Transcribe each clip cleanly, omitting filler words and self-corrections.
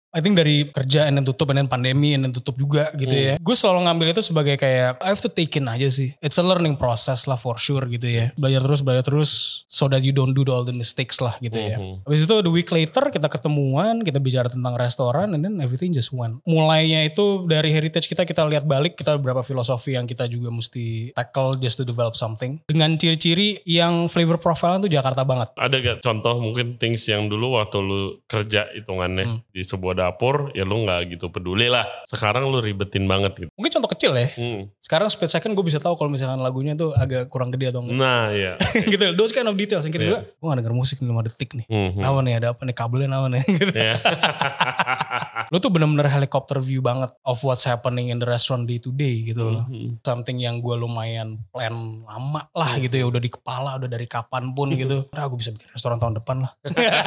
I think dari kerja and then tutup and then pandemi and then tutup juga gitu ya. Gue selalu ngambil itu sebagai kayak I have to take in aja sih. It's a learning process lah for sure gitu ya. Belajar terus so that you don't do all the mistakes lah gitu ya. Habis itu the week later kita ketemuan, kita bicara tentang restoran and then everything just went. Mulainya itu dari heritage kita lihat balik, kita beberapa filosofi yang kita juga mesti tackle just to develop something. Dengan ciri-ciri yang flavor profile itu Jakarta banget. Ada gak contoh mungkin things yang dulu waktu lu kerja hitungannya di sebuah dapur ya lu gak gitu peduli lah. Sekarang lu ribetin banget gitu. Mungkin contoh kecil ya. Sekarang split second gue bisa tahu kalau misalkan lagunya tuh agak kurang gede atau enggak. Nah iya. Gitu, those kind of details. Yang kedua, gue gak denger musik 5 detik nih. Apa nih, ada apa nih, kabelnya apa nih. Gitu. Lu tuh bener-bener helicopter view banget of what's happening in the restaurant day to day gitu loh. Something yang gue lumayan plan lama lah gitu ya. Udah di kepala, udah dari kapan pun gitu. Nah gue bisa bikin restoran tahun depan lah.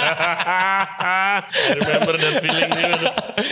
I remember that feeling juga.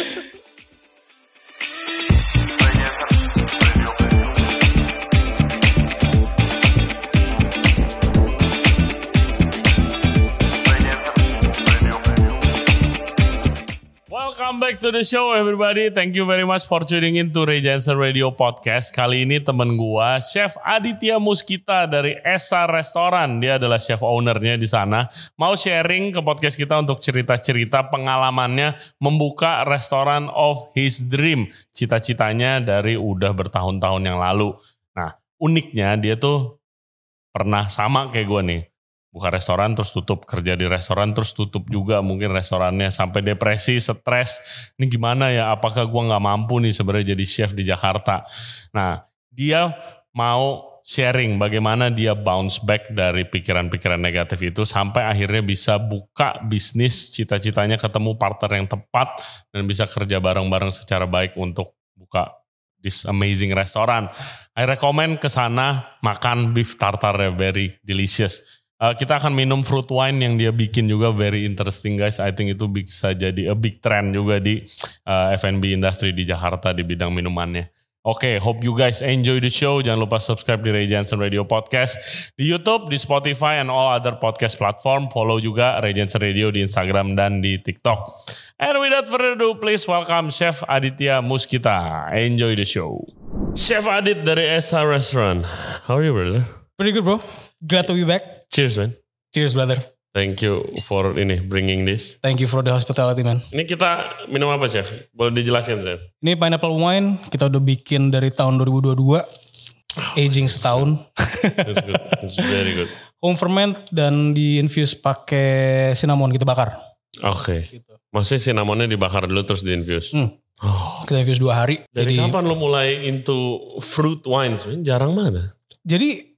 Welcome back to the show everybody. Thank you very much for tuning in to Ray Jensen Radio Podcast. Kali ini temen gua Chef Aditya Muskita dari Esa Restoran. Dia adalah chef ownernya di sana. Mau sharing ke podcast kita untuk cerita-cerita pengalamannya membuka restoran of his dream. Cita-citanya dari udah bertahun-tahun yang lalu. Nah, uniknya dia tuh pernah sama kayak gua nih. Buka restoran terus tutup, kerja di restoran terus tutup juga mungkin restorannya, sampai depresi, stres. Ini gimana ya, apakah gue gak mampu nih sebenarnya jadi chef di Jakarta. Nah dia mau sharing bagaimana dia bounce back dari pikiran-pikiran negatif itu sampai akhirnya bisa buka bisnis, cita-citanya ketemu partner yang tepat dan bisa kerja bareng-bareng secara baik untuk buka this amazing restaurant. I recommend ke sana makan beef tartare, very delicious. Kita akan minum fruit wine yang dia bikin juga, very interesting guys. I think itu bisa jadi a big trend juga di F&B industry di Jakarta di bidang minumannya. Oke, hope you guys enjoy the show. Jangan lupa subscribe di Ray Jensen Radio Podcast di YouTube, di Spotify, and all other podcast platform. Follow juga Ray Jensen Radio di Instagram dan di TikTok. And without further ado, please welcome Chef Aditya Muskita. Enjoy the show. Chef Adit dari Esa Restaurant. How are you, brother? Pretty good, bro. Glad to be back. Cheers, man. Cheers, brother. Thank you for bringing this. Thank you for the hospitality, man. Ini kita minum apa, Chef? Boleh dijelaskan, Chef? Ini pineapple wine. Kita udah bikin dari tahun 2022. Aging setahun. That's good. It's very good. Home ferment dan di-infuse pakai cinnamon, kita bakar. Oke. Gitu. Maksudnya cinnamonnya dibakar dulu terus di-infuse? Kita infuse 2 hari. Dari kapan lo mulai into fruit wines? Jarang banget. Jadi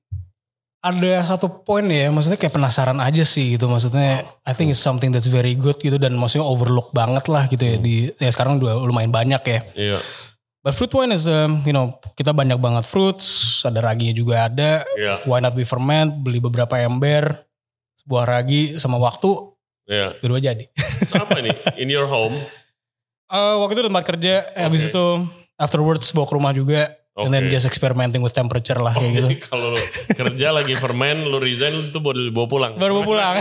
ada satu poin ya, maksudnya kayak penasaran aja sih gitu, maksudnya I think it's something that's very good gitu dan maksudnya overlook banget lah gitu ya ya sekarang udah lumayan banyak ya. Iya. But fruit wine is kita banyak banget fruits, ada raginya juga ada. Iya. Why not we ferment, beli beberapa ember, sebuah ragi sama waktu. Iya. Berdua jadi. So apa ini? In your home? Waktu itu tempat kerja, habis itu afterwards bawa ke rumah juga. And then just experimenting with temperature lah kayak gitu. Jadi kalau kerja lagi ferment, lu resign, lu tuh bawa pulang. Baru bawa pulang.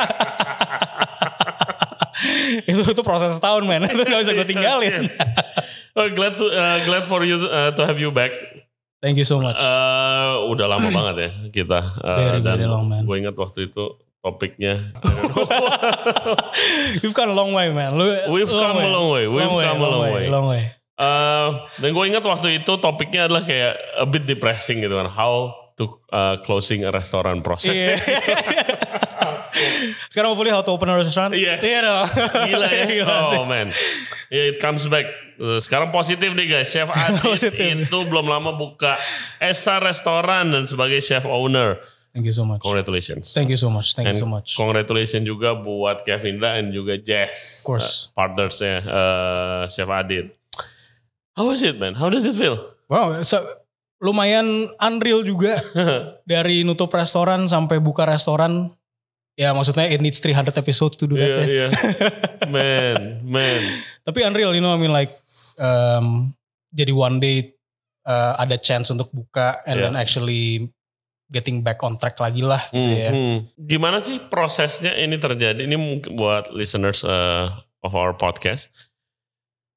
itu proses setahun, man. Itu gak bisa gue tinggalin. Glad for you to have you back. Thank you so much. Udah lama banget ya kita. Very long, man. Gue ingat waktu itu topiknya. We've come a long way, man. We've come a long way. Long way. Dan gue ingat waktu itu topiknya adalah kayak a bit depressing gitu kan, how to closing a restaurant process. Yeah. Sekarang hopefully how to open a restaurant. Yes. Yeah, Gila ya. Oh man, it comes back. Sekarang positif nih guys, Chef Adit itu belum lama buka Esa Restoran dan sebagai chef owner. Thank you so much. Congratulations. Thank you so much. Thank you so much. Congratulations juga buat Kevindra dan juga Jess. Of course. Partnersnya Chef Adit. How was it, man? How does it feel? Wow, lumayan unreal juga. Dari nutup restoran sampai buka restoran. Ya maksudnya it needs 300 episodes to do that. Yeah. Man. Tapi unreal, I mean like jadi one day ada chance untuk buka and then actually getting back on track lagi lah gitu ya. Gimana sih prosesnya ini terjadi? Ini mungkin buat listeners of our podcast.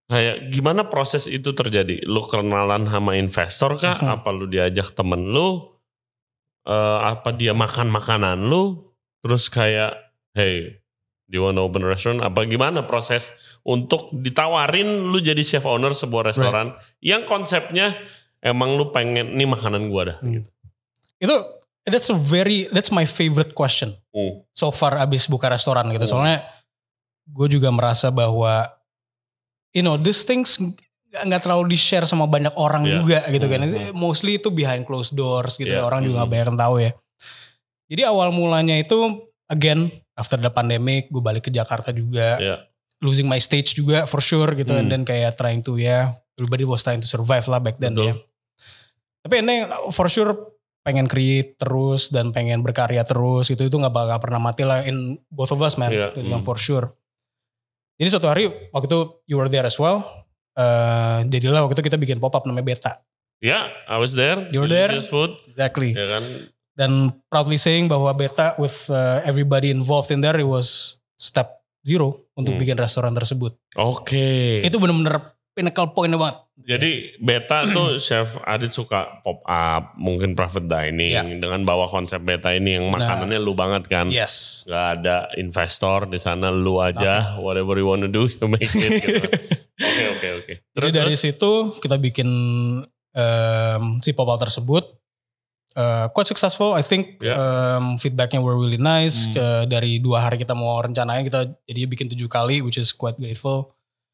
Kayak gimana proses itu terjadi? Lu kenalan sama investor kah? Apa lu diajak temen lu? Apa dia makan makanan lu? Terus kayak, hey, do you wanna open a restaurant? Apa gimana proses untuk ditawarin lu jadi chef owner sebuah restoran yang konsepnya emang lu pengen nih makanan gua dah. Gitu. Itu that's my favorite question so far abis buka restoran gitu. Soalnya gue juga merasa bahwa these things nggak terlalu di share sama banyak orang juga gitu kan. Mostly itu behind closed doors gitu. Orang juga gak banyak yang tahu ya. Jadi awal mulanya itu again after the pandemic gue balik ke Jakarta juga. Losing my stage juga for sure gitu. And then kayak trying to everybody was trying to survive lah back then. Ya. Tapi ini for sure pengen create terus dan pengen berkarya terus itu nggak bakal pernah mati lah in both of us man, for sure. Jadi suatu hari waktu itu you were there as well, jadilah waktu itu kita bikin pop up namanya Beta. I was there. You were there, food. Exactly. Ya kan? Dan proudly saying bahwa Beta with everybody involved in there, it was step 0 untuk bikin restoran tersebut. Oke. Itu benar-benar pinnacle point banget. Jadi Beta tuh Chef Adit suka pop up, mungkin private dining dengan bawa konsep Beta ini yang makanannya lu banget kan. Yes. Gak ada investor di sana, lu aja whatever you wanna do you make it. Gitu. Oke. Terus dari situ kita bikin si pop up tersebut quite successful. I think feedbacknya were really nice. Dari 2 hari kita mau rencanain kita jadi bikin 7 kali, which is quite grateful.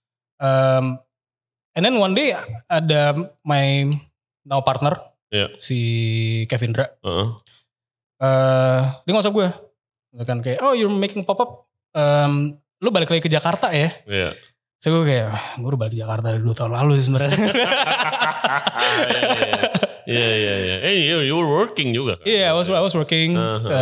And then one day ada my now partner, si Kevin Dra. Dia ngosok gue. Kan kayak, oh you're making pop-up, lu balik lagi ke Jakarta ya? So gue kayak, gue udah balik ke Jakarta dari 2 tahun lalu sih sebenarnya. Hey, you were working juga kan? I was working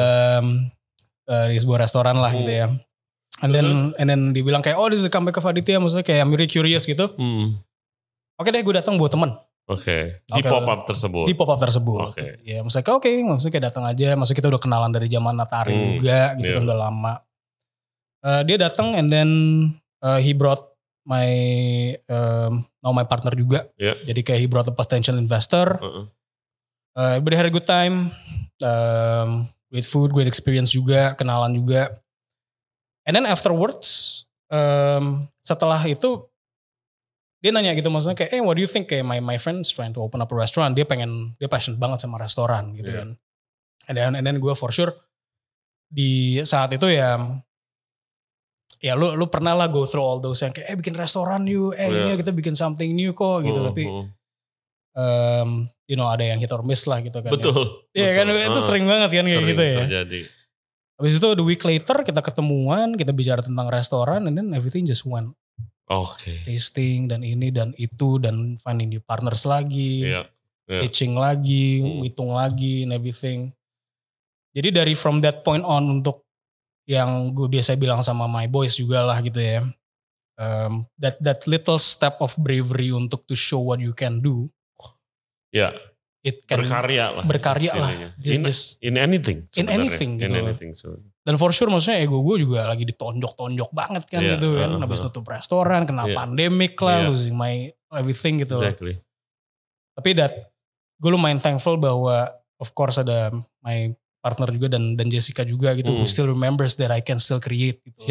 di sebuah restoran lah gitu ya. And then dibilang kayak, oh this is the comeback of Aditya, maksudnya kayak I'm really curious gitu. Oke deh, gue datang buat temen. Di pop-up tersebut. Di pop-up tersebut. Ya maksudnya maksudnya kayak datang aja. Maksudnya kita udah kenalan dari zaman Natari juga gitu kan udah lama. Dia datang and then he brought my my partner juga. Jadi kayak he brought a potential investor. Everybody had a good time. Great food, great experience juga, kenalan juga. And then afterwards, setelah itu dia nanya gitu maksudnya kayak, what do you think kayak my friend's trying to open up a restaurant. Dia passionate banget sama restoran gitu kan. And then gue for sure di saat itu ya lu pernah lah go through all those yang kayak bikin restoran yuk, ini kita bikin something new kok gitu. Tapi ada yang hit or miss lah gitu kan. Betul. Iya kan itu sering banget kan kayak gitu ya. Terjadi. Habis itu the week later kita ketemuan, kita bicara tentang restoran and then everything just went. Tasting dan ini dan itu dan finding new partners lagi, pitching lagi, ngitung lagi and everything. Jadi dari from that point on untuk yang gue biasa bilang sama my boys juga lah gitu ya. That little step of bravery untuk to show what you can do. It can berkarya lah. In anything. In anything gitu. Dan for sure maksudnya ego gue juga lagi ditonjok-tonjok banget kan gitu kan. Habis nutup restoran, kena pandemic lah, losing my everything gitu. Exactly. Tapi gue lumayan thankful bahwa of course ada my partner juga dan Jessica juga gitu. Who still remembers that I can still create gitu.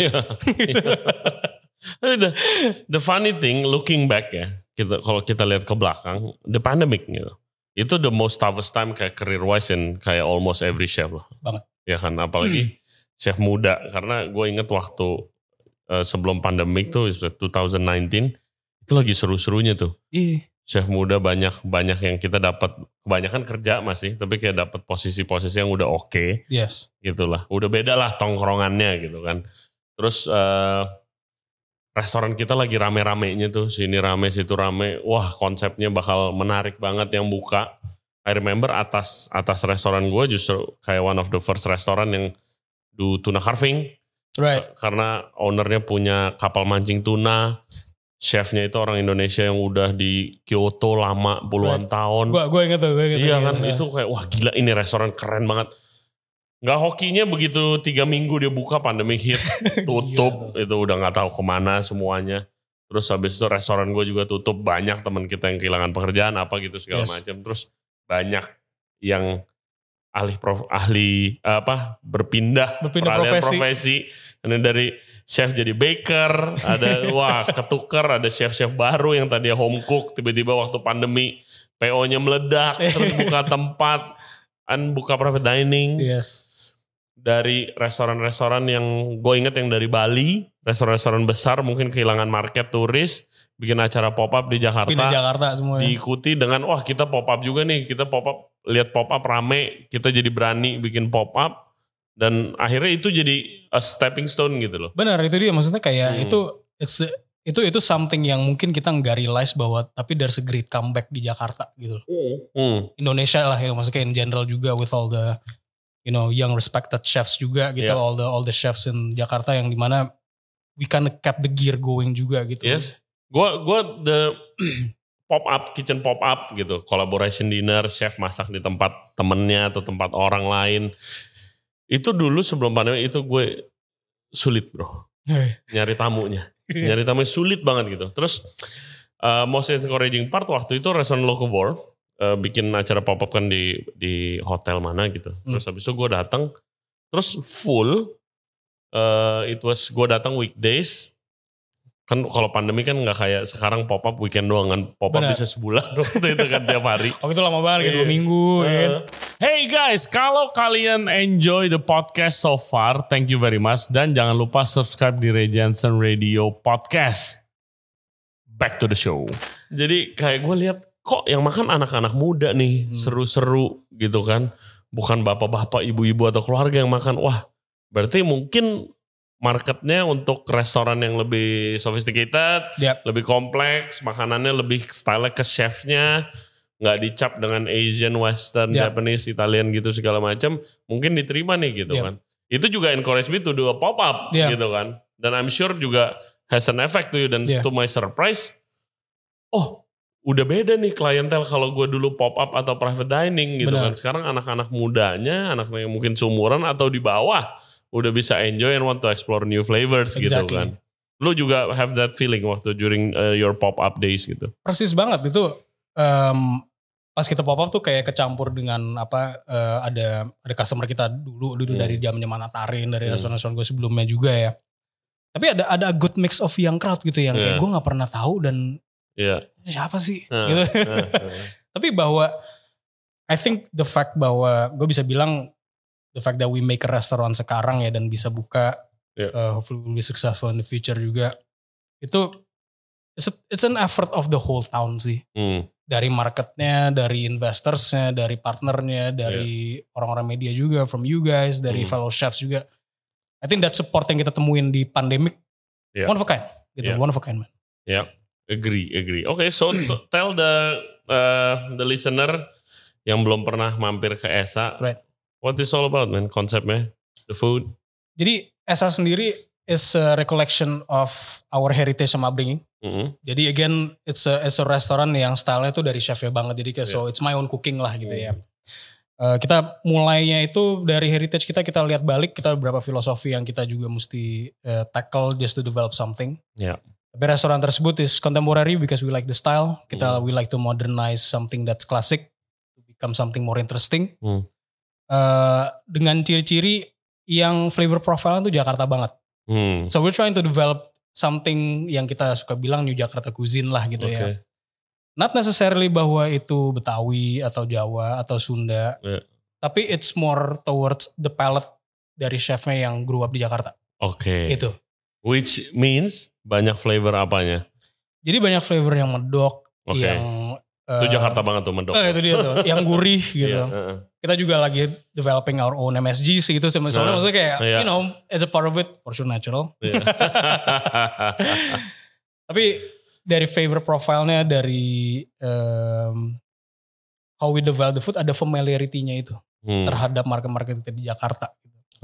The funny thing looking back ya, kalau kita lihat ke belakang, the pandemic gitu. Itu the most toughest time kayak career wise and kayak almost every chef lah. Banget. Ya kan, apalagi chef muda. Karena gue inget waktu sebelum pandemik tuh 2019 itu lagi seru-serunya tuh. Chef muda banyak yang kita dapat, kebanyakan kerja masih, tapi kayak dapat posisi-posisi yang udah oke. Yes. Gitulah. Udah beda lah tongkrongannya gitu kan. Terus restoran kita lagi rame-ramenya tuh, sini rame, situ rame. Wah, konsepnya bakal menarik banget yang buka. I remember atas restoran gue justru kayak one of the first restoran yang do tuna carving. Right. Karena ownernya punya kapal mancing tuna. Chefnya itu orang Indonesia yang udah di Kyoto lama puluhan tahun. Gue inget tuh. Iya kan, itu kayak wah gila ini restoran keren banget. Nggak hokinya begitu 3 minggu dia buka pandemi hit tutup itu udah nggak tahu kemana semuanya. Terus habis itu restoran gue juga tutup, banyak teman kita yang kehilangan pekerjaan apa gitu segala macam. Terus banyak yang berpindah profesi. Ini dari chef jadi baker, ada ketukar, ada chef-chef baru yang tadinya home cook, tiba-tiba waktu pandemi PO-nya meledak, terus buka tempat, buka private dining. Yes. Dari restoran-restoran yang gue inget yang dari Bali, restoran-restoran besar mungkin kehilangan market turis, bikin acara pop-up di Jakarta. Pindah Jakarta semuanya. Diikuti dengan, kita pop-up juga nih, kita pop-up, lihat pop-up rame, kita jadi berani bikin pop-up, dan akhirnya itu jadi a stepping stone gitu loh. Benar, itu dia maksudnya kayak itu something yang mungkin kita nggak realize bahwa tapi there's a great comeback di Jakarta gitu loh. Indonesia lah ya, maksudnya in general juga with all the young respected chefs juga gitu, all the chefs in Jakarta yang dimana we kind of kept the gear going juga gitu. Yes, gue the kitchen pop up gitu, collaboration dinner, chef masak di tempat temennya atau tempat orang lain. Itu dulu sebelum pandemi itu gue sulit bro, nyari tamunya sulit banget gitu. Terus most encouraging part waktu itu restoran Locavore bikin acara pop-up kan di hotel mana gitu. Terus habis itu gue datang, terus full. Gue datang weekdays. Kan kalau pandemi kan nggak kayak sekarang pop-up weekend doang kan. Pop-up bisa sebulan waktu itu kan tiap hari. Oh itu lama banget kayak 2 minggu. Hey guys, kalau kalian enjoy the podcast so far, thank you very much. Dan jangan lupa subscribe di Ray Jensen Radio Podcast. Back to the show. Jadi kayak gue lihat, kok yang makan anak-anak muda nih, seru-seru gitu kan. Bukan bapak-bapak, ibu-ibu atau keluarga yang makan. Wah, berarti mungkin marketnya untuk restoran yang lebih sophisticated, lebih kompleks, makanannya lebih style ke chefnya, nggak dicap dengan Asian, Western, Japanese, Italian gitu segala macam, mungkin diterima nih gitu kan. Itu juga encourage me to do a pop-up gitu kan. Dan I'm sure juga has an effect to you. Dan to my surprise, udah beda nih klientel kalau gue dulu pop-up atau private dining gitu kan. Sekarang anak-anak mudanya, anak-anak yang mungkin seumuran atau di bawah, udah bisa enjoy and want to explore new flavors gitu kan. Lu juga have that feeling waktu during your pop-up days gitu. Persis banget itu. Pas kita pop-up tuh kayak kecampur dengan ada customer kita dulu dari zamannya Manatarin, dari restoran-restoran gue sebelumnya juga ya. Tapi ada a good mix of young crowd gitu yang kayak gue gak pernah tahu dan siapa sih gitu. Tapi bahwa I think the fact bahwa gue bisa bilang the fact that we make a restaurant sekarang ya dan bisa buka hopefully will be successful in the future juga, itu it's an effort of the whole town sih. Dari marketnya, dari investorsnya, dari partnernya, dari orang-orang media juga, from you guys, dari fellow chefs juga. I think that support yang kita temuin di pandemic one of a kind gitu, one of a kind man. Agree. Okay, so tell the listener yang belum pernah mampir ke ESA, what is all about man, konsepnya, the food? Jadi ESA sendiri is a recollection of our heritage sama upbringing. Jadi again, it's a restaurant yang stylenya tuh dari chefnya banget, jadi so it's my own cooking lah gitu ya. Kita mulainya itu dari heritage kita lihat balik, kita beberapa filosofi yang kita juga mesti tackle just to develop something. Tapi restoran tersebut is contemporary because we like the style. We like to modernize something that's classic to become something more interesting. Dengan ciri-ciri yang flavor profile-nya tuh Jakarta banget. So we're trying to develop something yang kita suka bilang New Jakarta cuisine lah gitu ya. Not necessarily bahwa itu Betawi atau Jawa atau Sunda. Tapi it's more towards the palate dari chefnya yang grew up di Jakarta. Itu. Which means banyak flavor apanya? Jadi banyak flavor yang medok, yang itu Jakarta banget tuh medok. Itu dia tuh, yang gurih gitu. Kita juga lagi developing our own MSG sih gitu. Soalnya maksudnya kayak, you know, as a part of it, for sure natural. Tapi dari flavor profile-nya, dari how we develop the food, ada familiarity-nya itu terhadap market-market kita di Jakarta.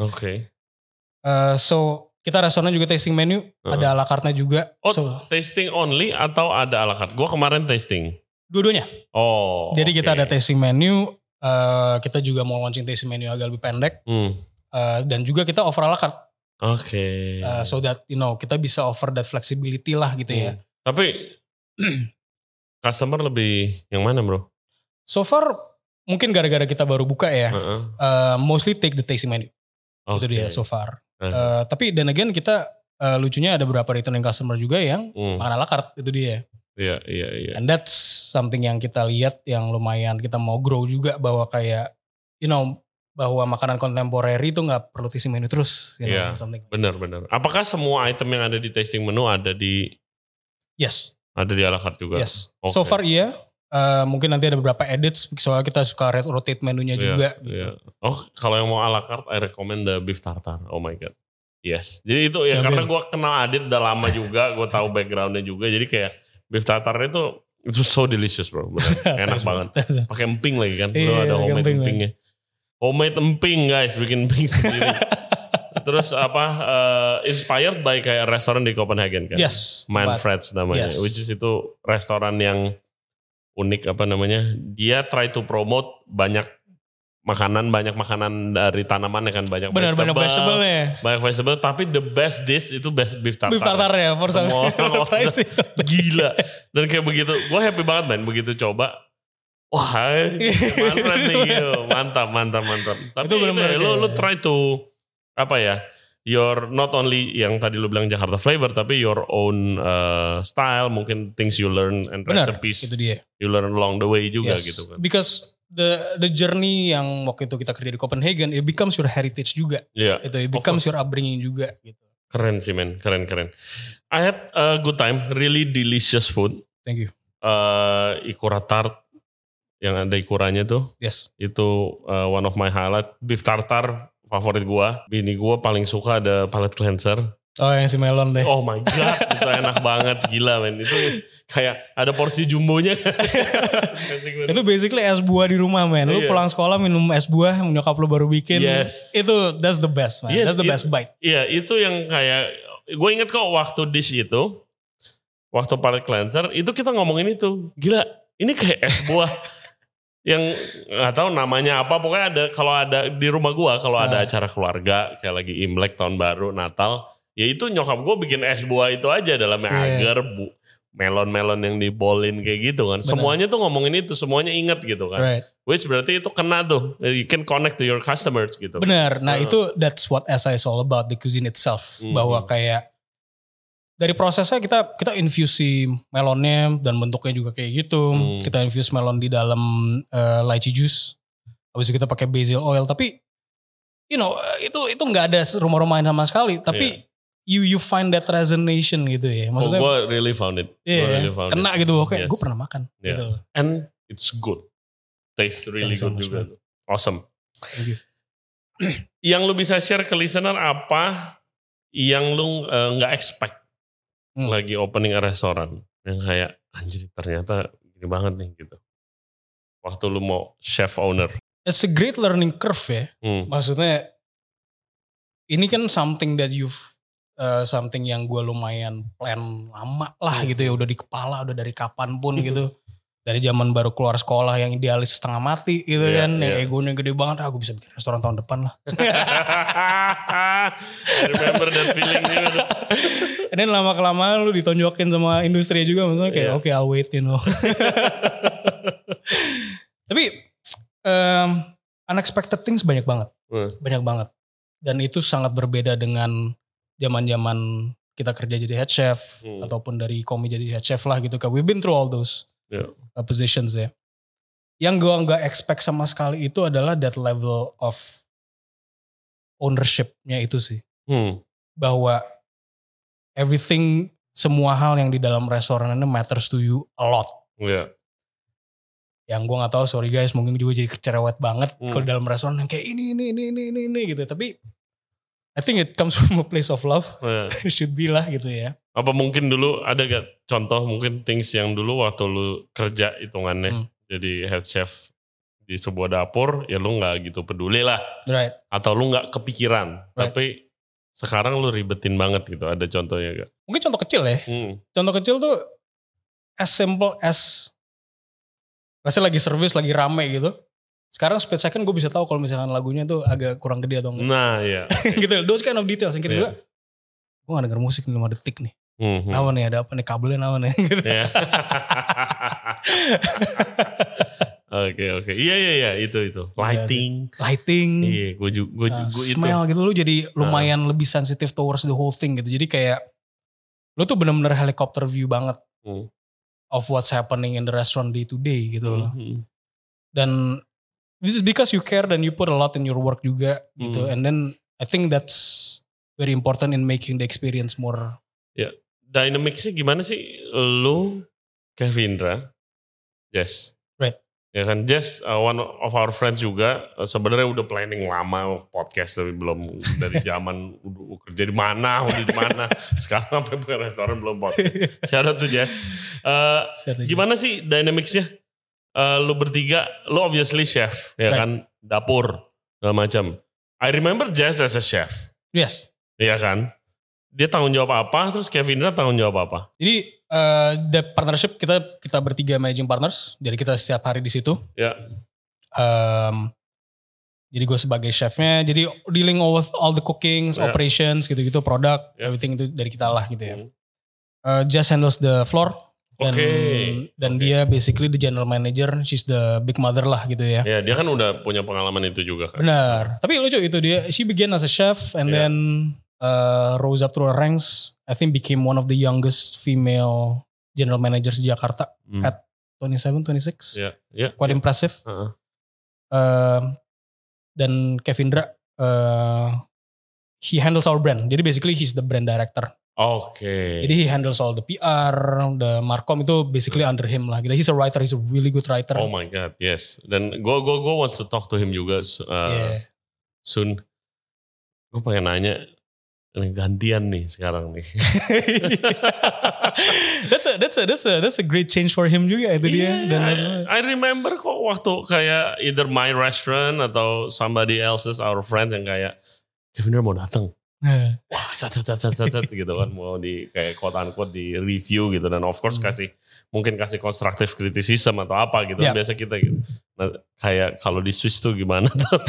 So kita restorannya juga tasting menu, ada ala carte-nya juga. Tasting only atau ada ala carte? Gue kemarin tasting. Dua-duanya. Jadi kita ada tasting menu, kita juga mau launching tasting menu agak lebih pendek. Dan juga kita offer ala carte. So that you know kita bisa offer that flexibility lah gitu ya. Tapi customer lebih yang mana bro? So far mungkin gara-gara kita baru buka ya. Mostly take the tasting menu. Itu dia so far. Tapi dan again kita lucunya ada beberapa returning customer juga yang makan ala carte, itu dia. Iya. And that's something yang kita lihat yang lumayan kita mau grow juga, bahwa kayak bahwa makanan kontemporeri itu nggak perlu tasting menu terus. Something. Benar. Apakah semua item yang ada di tasting menu ada di? Yes. Ada di ala carte juga. Yes. Okay. So far iya. Mungkin nanti ada beberapa edits soalnya kita suka rotate menunya juga. Gitu. Oh kalau yang mau ala carte, I recommend the beef tartare. Oh my god. Yes. Jadi itu ya karena gue kenal Adit udah lama juga, gue tahu backgroundnya juga. Jadi kayak beef tartare itu so delicious bro, bener. Enak banget. Pakai emping lagi kan, lo ada homemade empingnya. Homemade emping guys, bikin emping sendiri. Terus inspired by kayak restoran di Copenhagen kan? Yes. Manfred's namanya, which is itu restoran yang unik Dia try to promote banyak makanan dari tanaman ya kan, banyak vegetable. Banyak vegetable, tapi the best dish itu beef tartare. Beef tartare ya, semua orang gila. Dan kayak begitu, gue happy banget man, begitu coba. Wah, mantap. Tapi itu lo try to your not only yang tadi lu bilang Jakarta flavor, tapi your own style, mungkin things you learn and recipes itu dia. You learn along the way juga gitu kan. Because the journey yang waktu itu kita kerja di Copenhagen, it becomes your heritage juga. It becomes your upbringing juga gitu. Keren sih men, keren. I had a good time, really delicious food. Thank you. Ikura tart yang ada ikuranya tuh. Yes. Itu one of my highlight. Beef tartare favorit gua. Bini gua paling suka ada palate cleanser. Oh yang si melon deh. Oh my god, itu enak banget, gila men. Itu kayak ada porsi jumbonya. Itu basically es buah di rumah men. Lu pulang sekolah minum es buah, nyokap lu baru bikin. Yes. Itu that's the best man. That's the best bite. Iya, itu yang kayak gue inget kok waktu dish itu, waktu palate cleanser itu kita ngomongin itu. Gila, ini kayak es buah. Yang nggak tahu namanya apa, pokoknya ada, kalau ada di rumah gua kalau ada acara keluarga kayak lagi Imlek, tahun baru, Natal, ya itu nyokap gua bikin es buah itu aja, dalamnya agar melon-melon yang dibolin kayak gitu kan. Benar. Semuanya tuh ngomongin itu, semuanya inget gitu kan. Right. Which berarti itu kena tuh, you can connect to your customers gitu. Benar. Nah itu that's what SI is all about, the cuisine itself. Bahwa kayak dari prosesnya kita infuse si melonnya dan bentuknya juga kayak gitu. Kita infuse melon di dalam lychee juice. Habis itu kita pakai basil oil. Tapi itu nggak ada rumah-rumahan sama sekali. Tapi you find that resonation gitu ya. Maksudnya gue really found it. Kena gitu. Kayak gue pernah makan. Gitu. And it's good. Taste really good juga. Man. Awesome. Thank you. Yang lu bisa share ke listener apa yang lu nggak expect lagi opening a restoran yang kayak anjir ternyata gini banget nih gitu. Waktu lu mau chef owner. It's a great learning curve ya. Maksudnya ini kan something that something yang gue lumayan plan lama lah gitu ya. Udah di kepala, udah dari kapan pun gitu. Dari zaman baru keluar sekolah yang idealis setengah mati gitu kan. Yang egonya gede banget. Gue bisa bikin restoran tahun depan lah. I remember that feeling juga. Dan lama-kelamaan lu ditonjokin sama industri juga. Maksudnya kayak okay, I'll wait Tapi unexpected things banyak banget. Banyak banget. Dan itu sangat berbeda dengan zaman-zaman kita kerja jadi head chef. Ataupun dari komi jadi head chef lah gitu. We've been through all those positions ya. Yang gue gak expect sama sekali itu adalah that level of ownership-nya itu sih. Bahwa everything, semua hal yang di dalam restoran ini matters to you a lot. Yang gue gak tahu, sorry guys, mungkin juga jadi cerewet banget kalau dalam restoran yang kayak ini gitu. Tapi I think it comes from a place of love. It should be lah gitu ya. Apa mungkin dulu ada gak contoh mungkin things yang dulu waktu lu kerja hitungannya jadi head chef di sebuah dapur ya lu gak gitu peduli lah. Right. Atau lu gak kepikiran. Right. Tapi sekarang lu ribetin banget gitu. Ada contohnya gak? Mungkin contoh kecil ya. Contoh kecil tuh as simple as rasanya lagi service lagi rame gitu. Sekarang split second gue bisa tahu kalau misalkan lagunya tuh agak kurang gede atau enggak. Nah iya. Gitu. Those kind of details. Yang kita gue gak denger musik 5 detik nih. Apa nih, ada apa nih, kabelnya apa nih. Gitu. Yeah. Oke. Iya, itu. Lighting. Iya, gue juga smell itu. gitu, lu jadi lumayan lebih sensitive towards the whole thing gitu. Jadi kayak, lu tuh bener-bener helicopter view banget of what's happening in the restaurant day to day gitu loh. Dan this is because you care dan you put a lot in your work juga gitu. And then I think that's very important in making the experience more. Ya, dynamics-nya gimana sih lu, Kevindra, Jess? Right. Ya kan, Jess one of our friends juga sebenarnya udah planning lama podcast, tapi belum dari zaman udah kerja di mana, sekarang sampai buka restoran belum podcast. Shout out to Jess. Gimana sih dynamics-nya? Lu bertiga, lu obviously chef, ya kan, dapur, segala macam. I remember Jess as a chef. Yes. Iya kan? Dia tanggung jawab apa, terus Kevindra tanggung jawab apa? Jadi the partnership kita bertiga managing partners, jadi kita setiap hari di situ. Ya. Jadi gue sebagai chefnya, jadi dealing with all the cookings, operations, gitu-gitu, product, everything itu dari kita lah gitu ya. Just handles the floor. Dan dia basically the general manager, she's the big mother lah gitu ya. Ya, dia kan udah punya pengalaman itu juga kan. Benar. Tapi lucu itu, she began as a chef and then rose up through the ranks. I think became one of the youngest female general managers di Jakarta at 27, 26. Quite impressive. Dan Kevindra, he handles our brand. Jadi basically he's the brand director. Jadi he handles all the PR, the Markom itu basically under him lah. He's a writer, he's a really good writer. Oh my God, yes. Dan gue want to talk to him juga soon. Gue pengen nanya, gantian nih sekarang nih. that's a great change for him juga itu dia. Dan I remember kok waktu kayak either my restaurant atau somebody else's, our friend yang kayak Kevindra mau datang. Wah, cat gitu kan, mau di kayak quote unquote di review gitu, dan of course mungkin kasih constructive criticism atau apa gitu, biasa kita gitu. Nah, kayak kalau di Swiss tuh gimana tuh?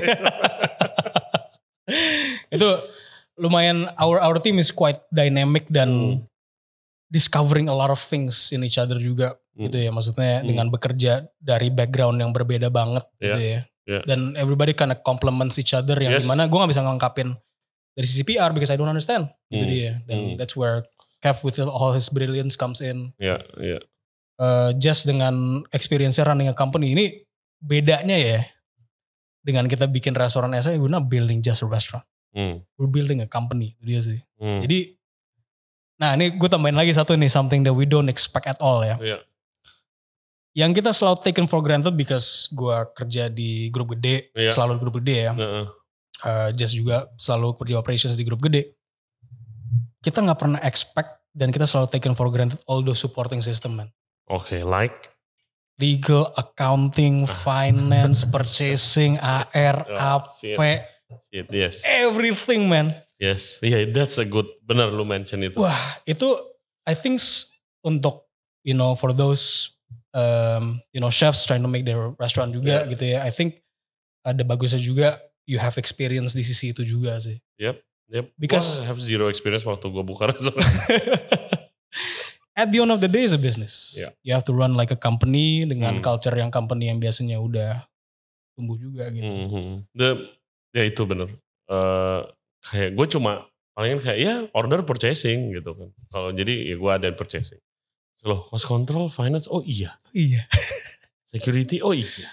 Itu lumayan, our team is quite dynamic dan discovering a lot of things in each other juga gitu ya, maksudnya dengan bekerja dari background yang berbeda banget gitu ya. Dan everybody kind of complements each other yang dimana gue gak bisa ngangkapin dari sisi PR because I don't understand gitu dia. Dan that's where Kev with all his brilliance comes in. Just dengan experience-nya running a company ini bedanya ya dengan kita bikin restoran SA, we're not building just a restaurant. We're building a company, itu dia sih. Jadi, nah ini gue tambahin lagi satu nih, something that we don't expect at all ya. Yang kita selalu taken for granted because gue kerja di grup gede, selalu di grup gede ya. Just juga selalu kerja operations di grup gede. Kita gak pernah expect dan kita selalu taken for granted all those supporting system, man. Like? Legal, accounting, finance, purchasing, AR, AP, yes. Everything, man. Yes, that's a good, benar lu mention itu. Wah, itu I think untuk, for those, chefs trying to make their restaurant juga gitu ya. I think ada bagusnya juga you have experience di sisi itu juga sih. Yep. Because I have zero experience waktu gue buka restoran. At the end of the day is a business. You have to run like a company dengan culture yang company yang biasanya udah tumbuh juga gitu. Ya itu bener. Kayak gue cuma palingan kayak order purchasing gitu kan. Kalau jadi ya gue ada purchasing. So, cost control, finance, oh iya. Security, oh iya.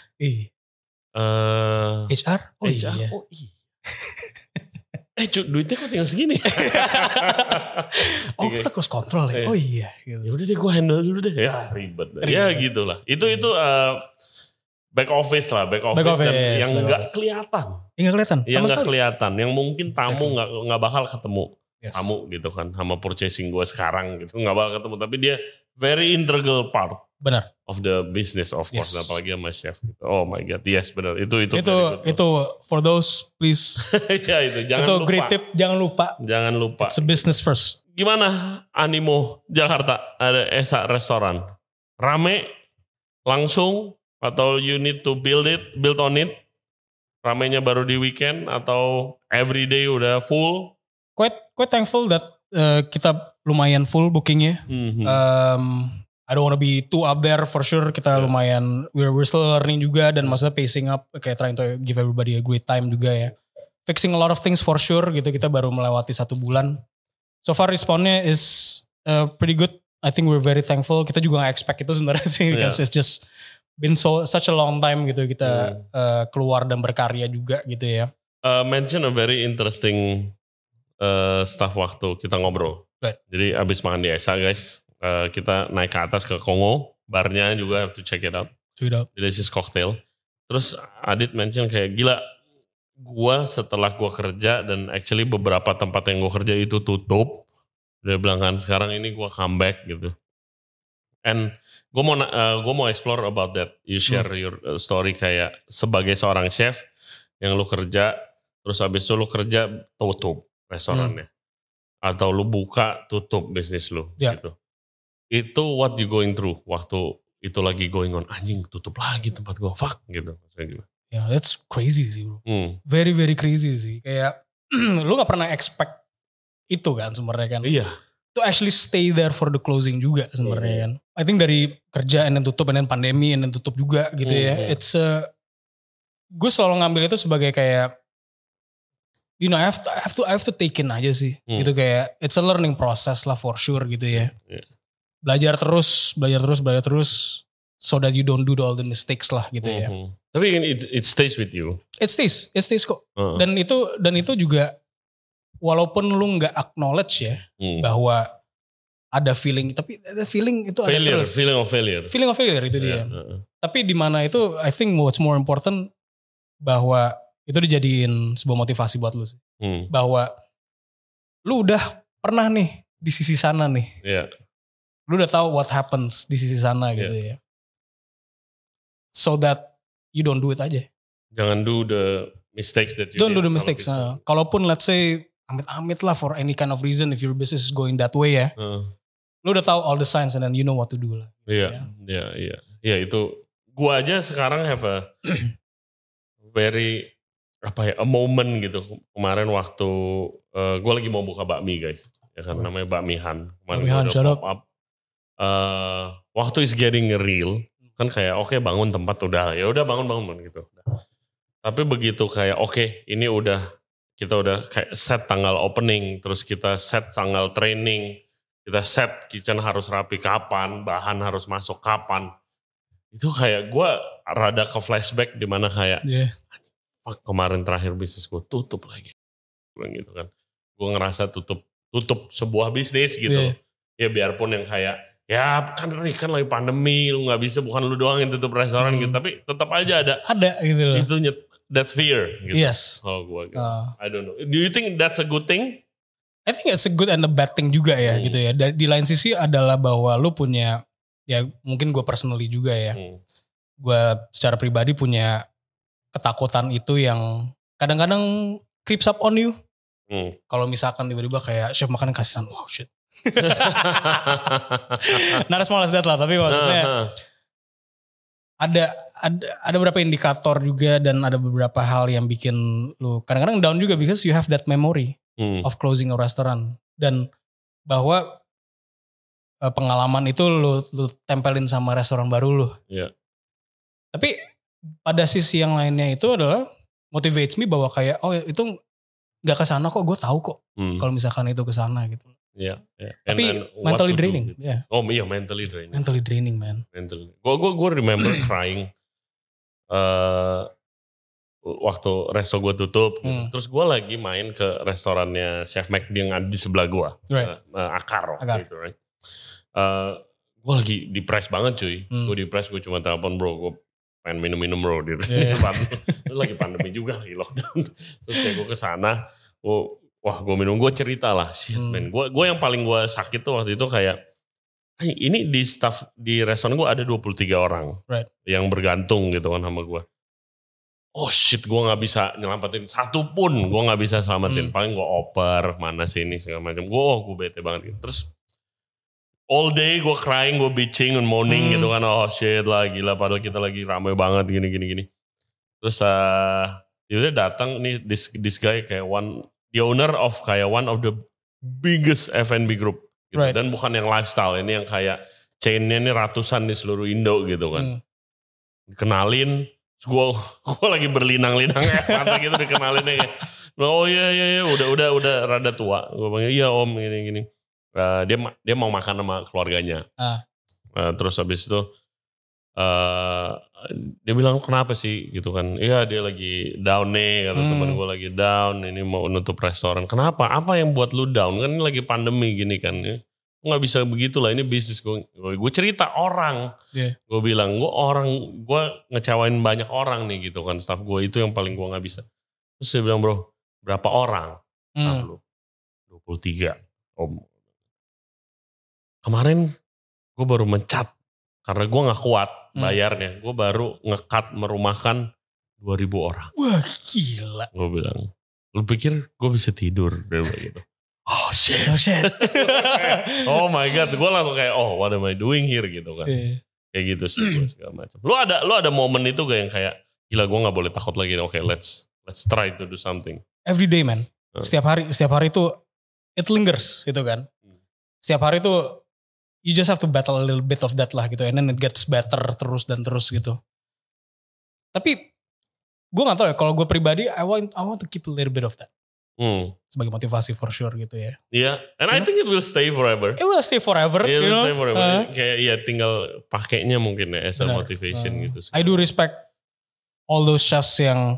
HR, oh iya. Duitnya kok tinggal segini. Kita cost control ya. Oh iya. Ya udah deh gue handle dulu deh. Ya ribet. Ya gitulah. Itu back office dan yang nggak kelihatan. Yang nggak kelihatan. Yang mungkin tamu nggak bakal ketemu. Tamu gitu kan, sama purchasing gue sekarang gitu nggak bakal ketemu. Tapi dia very integral part. Benar. Of the business of course, apalagi sama chef gitu. Oh my God, yes benar. Itu for those please. Ya itu jangan lupa. Great tip, jangan lupa. It's a business first. Gimana animo Jakarta ada Esa restoran? Rame langsung atau you need to build on it? Ramenya baru di weekend atau every day udah full? Quite thankful that kita lumayan full bookingnya. I don't wanna be too up there for sure. Kita lumayan, we're still learning juga dan maksudnya pacing up, kayak trying to give everybody a great time juga ya. Fixing a lot of things for sure gitu. Kita baru melewati 1 bulan. So far responnya is pretty good. I think we're very thankful. Kita juga gak expect itu sebenarnya sih, because it's just been such a long time gitu kita keluar dan berkarya juga gitu ya. Mention a very interesting stuff waktu kita ngobrol. Right. Jadi abis makan di Esa guys, kita naik ke atas ke Kongo, barnya juga have to check it out. Delicious cocktail. Terus Adit mention kayak gila, gua setelah gua kerja dan actually beberapa tempat yang gua kerja itu tutup. Dia bilang kan sekarang ini gua comeback gitu. And gua mau explore about that. You share your story kayak sebagai seorang chef yang lu kerja, terus abis itu lu kerja tutup restorannya. Atau lu buka tutup bisnis lu gitu. Itu what you going through waktu itu lagi going on, anjing tutup lagi tempat gua, fuck gitu. Yeah, that's crazy sih bro. Very very crazy sih. Kayak lu gak pernah expect itu kan sebenarnya kan. Iya. To actually stay there for the closing juga sebenarnya kan. I think dari kerja and then tutup and then pandemi and then tutup juga gitu ya. It's gue selalu ngambil itu sebagai kayak, you know, I have to take in aja sih. Gitu kayak it's a learning process lah for sure gitu ya. Belajar terus so that you don't do all the mistakes lah gitu ya. Tapi it stays with you. It stays kok. Dan itu juga walaupun lu nggak acknowledge ya bahwa ada feeling, tapi ada feeling itu failure, ada terus. Feeling of failure itu dia. Tapi di mana itu I think what's more important bahwa itu dijadiin sebuah motivasi buat lu sih. Bahwa lu udah pernah nih di sisi sana nih. Lu udah tahu what happens di sisi sana gitu ya. So that you don't do it aja. Jangan do the mistakes that you don't do the mistakes. Kalaupun let's say amit-amit lah for any kind of reason if your business is going that way ya. Lu udah tahu all the signs and then you know what to do lah. Iya itu gua aja sekarang have a very a moment gitu. Kemarin waktu gua lagi mau buka bakmi guys. Ya kan namanya Bakmi Han. Kemarin Han, udah pop up. Waktu is getting real kan kayak oke, bangun tempat udah bangun gitu. Tapi begitu kayak oke, ini kita udah kayak set tanggal opening, terus kita set tanggal training, kita set kitchen harus rapi kapan, bahan harus masuk kapan. Itu kayak gue rada ke flashback di mana kayak fuck, kemarin terakhir bisnis gue tutup lagi. Gitu kan. Gue ngerasa tutup sebuah bisnis gitu. Ya biarpun yang kayak ya kan lagi pandemi, lu gak bisa, bukan lu doang yang tutup restoran gitu, tapi tetap aja ada gitu loh. Itu that's fear gitu. Yes. Oh gue gitu. I don't know. Do you think that's a good thing? I think it's a good and a bad thing juga ya gitu ya. Di lain sisi adalah bahwa lu punya, ya mungkin gue personally juga ya. Gue secara pribadi punya ketakutan itu yang kadang-kadang creeps up on you. Kalau misalkan tiba-tiba kayak chef makan kasihan, wow shit. Not as small as that lah, tapi maksudnya ada beberapa indikator juga dan ada beberapa hal yang bikin lu kadang-kadang down juga because you have that memory of closing a restaurant, dan bahwa pengalaman itu lu tempelin sama restoran baru lu. Tapi pada sisi yang lainnya itu adalah motivates me bahwa kayak itu nggak kesana kok, gue tahu kok kalau misalkan itu kesana gitu. Tapi mentally draining. Oh iya, mentally draining. Mentally draining man. Gue remember crying waktu resto gue tutup. Gitu. Terus gue lagi main ke restorannya Chef Mac yang di sebelah gue. Akar. Gitu, right? Gue lagi depres banget cuy. Gue depres, gue cuma telepon bro, gue pengen minum bro. Gitu. Lagi pandemi juga, lagi lockdown. Terus kayak gue kesana, wah gue minum, gue cerita lah, shit man. Gue yang paling gue sakit tuh waktu itu kayak, ini di staff di restoran gue ada 23 orang yang bergantung gitu kan sama gue. Oh shit, gue gak bisa nyelamatin satu pun, gue gak bisa selamatin. Paling gue oper, mana sini segala macam. Gue bete banget gitu. Terus all day gue crying, gue bitching and moaning gitu kan. Oh shit lah, gila, padahal kita lagi ramai banget gini. Terus dia datang nih, this guy kayak the owner of kayak one of the biggest F&B group. Gitu. Right. Dan bukan yang lifestyle, ini yang kayak chainnya ini ratusan di seluruh Indo gitu kan. Kenalin, gue lagi berlinang-linang mata gitu dikenalinnya kayak, oh iya udah rada tua. Gue bilang iya om gini. Dia mau makan sama keluarganya. Terus habis itu dia bilang kenapa sih gitu kan. Iya dia lagi down nih, kata teman gue lagi down, ini mau nutup restoran. Kenapa? Apa yang buat lu down? Kan ini lagi pandemi gini kan. Nggak bisa begitu lah, ini bisnis gue cerita orang. Gue bilang gue ngecewain banyak orang nih gitu kan, staff gue itu yang paling gue nggak bisa. Terus dia bilang bro, berapa orang staff lu? 23 om. Kemarin gue baru mencat karena gue nggak kuat bayarnya, gue baru nge-cut merumahkan 2.000 orang. Wah gila. Gue bilang, lu pikir gue bisa tidur? Dia bilang gitu. Oh shit. Oh my god, gue langsung kayak what am I doing here gitu kan. Kayak gitu sih segala macam. Lu ada momen itu gak yang kayak gila gue nggak boleh takut lagi. Oke, let's try to do something. Every day man. Setiap hari itu it lingers gitu kan. Setiap hari itu you just have to battle a little bit of that lah gitu, and then it gets better terus gitu. Tapi gue nggak tahu ya, kalau gue pribadi I want to keep a little bit of that sebagai motivasi for sure gitu ya. Iya, and I think it will stay forever. It will stay forever. It will stay forever. Kayak tinggal pakainya mungkin ya as a motivation gitu. I do respect all those chefs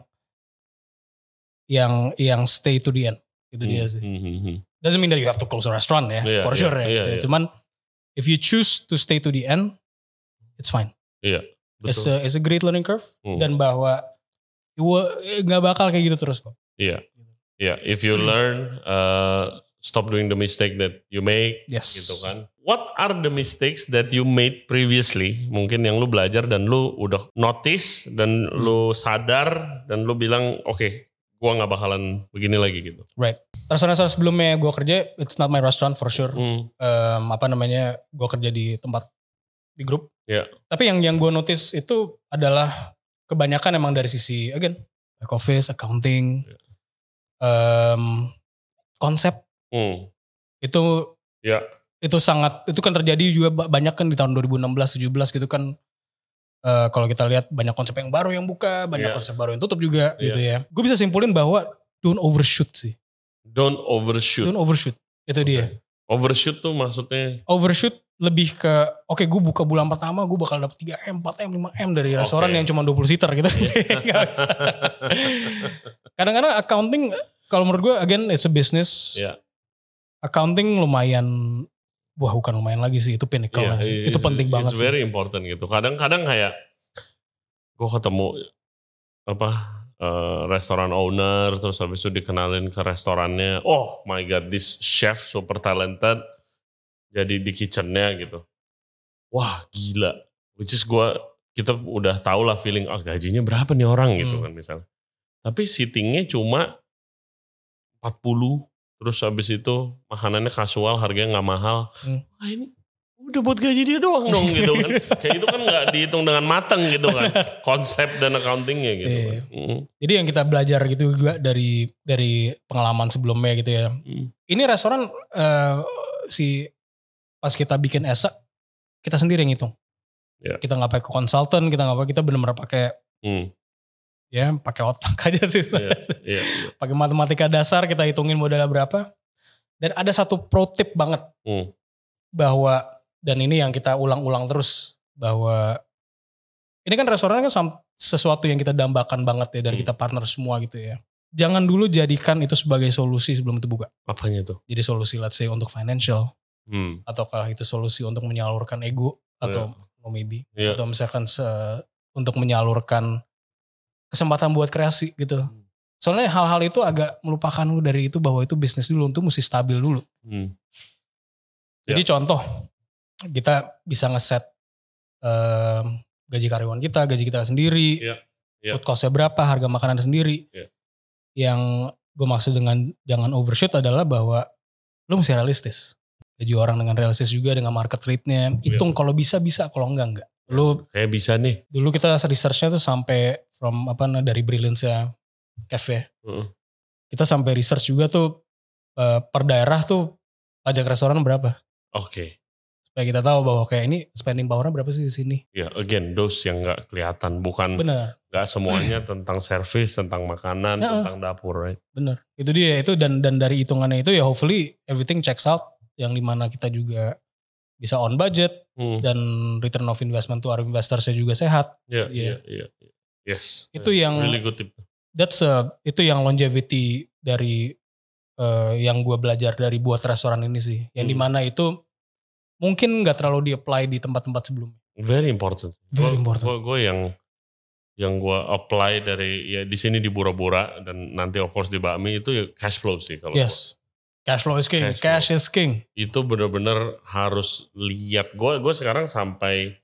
yang stay to the end. Itu dia sih. Doesn't mean that you have to close a restaurant ya, for sure ya. Gitu. Cuman if you choose to stay to the end, it's fine. Iya, betul. It's a great learning curve. Dan bahwa gak bakal kayak gitu terus kok. Iya. Yeah, if you learn, stop doing the mistake that you make, gitu kan. What are the mistakes that you made previously? Mungkin yang lu belajar dan lu udah notice dan lu sadar dan lu bilang, oke, gua nggak bakalan begini lagi gitu. Right. Restoran sebelumnya gua kerja, it's not my restaurant for sure. Gua kerja di tempat di grup. Yeah. Tapi yang gua notice itu adalah kebanyakan emang dari sisi again back office, accounting. Konsep itu kan terjadi juga banyak kan di tahun 2016-17 gitu kan. Kalau kita lihat banyak konsep yang baru yang buka, banyak konsep baru yang tutup juga gitu ya. Gue bisa simpulin bahwa don't overshoot sih. Don't overshoot. Itu dia. Overshoot tuh maksudnya? Overshoot lebih ke gue buka bulan pertama gue bakal dapat 3M, 4M, 5M dari restoran yang cuma 20 seater gitu. Kadang-kadang accounting kalau menurut gue again it's a business. Accounting lumayan, bukan lumayan lagi sih, itu pinnacle sih. Itu penting banget sih. It's very important gitu. Kadang-kadang kayak gue ketemu restoran owner terus habis itu dikenalin ke restorannya. Oh my god, this chef super talented. Jadi di kitchennya gitu. Wah gila. Which is kita udah tahu lah feeling gajinya berapa nih orang gitu kan misalnya. Tapi seatingnya cuma 40. Terus habis itu makanannya kasual, harganya gak mahal. Wah ini udah buat gaji dia doang dong gitu kan. Kayak itu kan gak dihitung dengan matang gitu kan. Konsep dan accountingnya gitu kan. Jadi yang kita belajar gitu juga dari pengalaman sebelumnya gitu ya. Ini restoran pas kita bikin ESA, kita sendiri yang ngitung. Kita gak pakai konsultan, kita benar-benar pakai pakai otak aja sih. Pakai matematika dasar, kita hitungin modalnya berapa. Dan ada satu pro tip banget. Bahwa, dan ini yang kita ulang-ulang terus. Bahwa, ini kan restoran kan sesuatu yang kita dambakan banget ya. Dan kita partner semua gitu ya. Jangan dulu jadikan itu sebagai solusi sebelum itu buka. Apanya itu? Jadi solusi let's say untuk financial. Ataukah itu solusi untuk menyalurkan ego. Atau maybe. Atau misalkan untuk menyalurkan kesempatan buat kreasi gitu. Soalnya hal-hal itu agak melupakan lu dari itu bahwa itu bisnis dulu, itu mesti stabil dulu. Jadi contoh, kita bisa ngeset gaji karyawan kita, gaji kita sendiri, food costnya berapa, harga makanan sendiri. Yang gue maksud dengan jangan overshoot adalah bahwa lu mesti realistis. Gaji orang dengan realistis juga, dengan market rate-nya. Hitung kalau bisa, kalau enggak. Lu kayak bisa nih. Dulu kita research-nya tuh sampai dari Brilliance-nya cafe. Kita sampai research juga tuh per daerah tuh pajak restoran berapa. Oke. Supaya kita tahu bahwa kayak ini spending powernya berapa sih di sini. Ya, again, those yang nggak kelihatan, bukan Benar. nggak semuanya tentang service, tentang makanan, tentang dapur, right? Benar. Itu dia itu dan dari hitungannya itu ya hopefully everything checks out yang dimana kita juga bisa on budget dan return of investment to our investors juga sehat. Iya. Yes. Itu yang really good tip. Itu yang longevity dari yang gue belajar dari buat restoran ini sih. Yang dimana itu mungkin nggak terlalu di-apply di tempat-tempat sebelumnya. Very important. Very important. Gue yang gue apply dari ya di sini di Bura-Bura dan nanti of course di Bakmi itu ya cash flow sih kalau. Yes. Cash flow is king. Cash is king. Itu benar-benar harus lihat. Gue sekarang sampai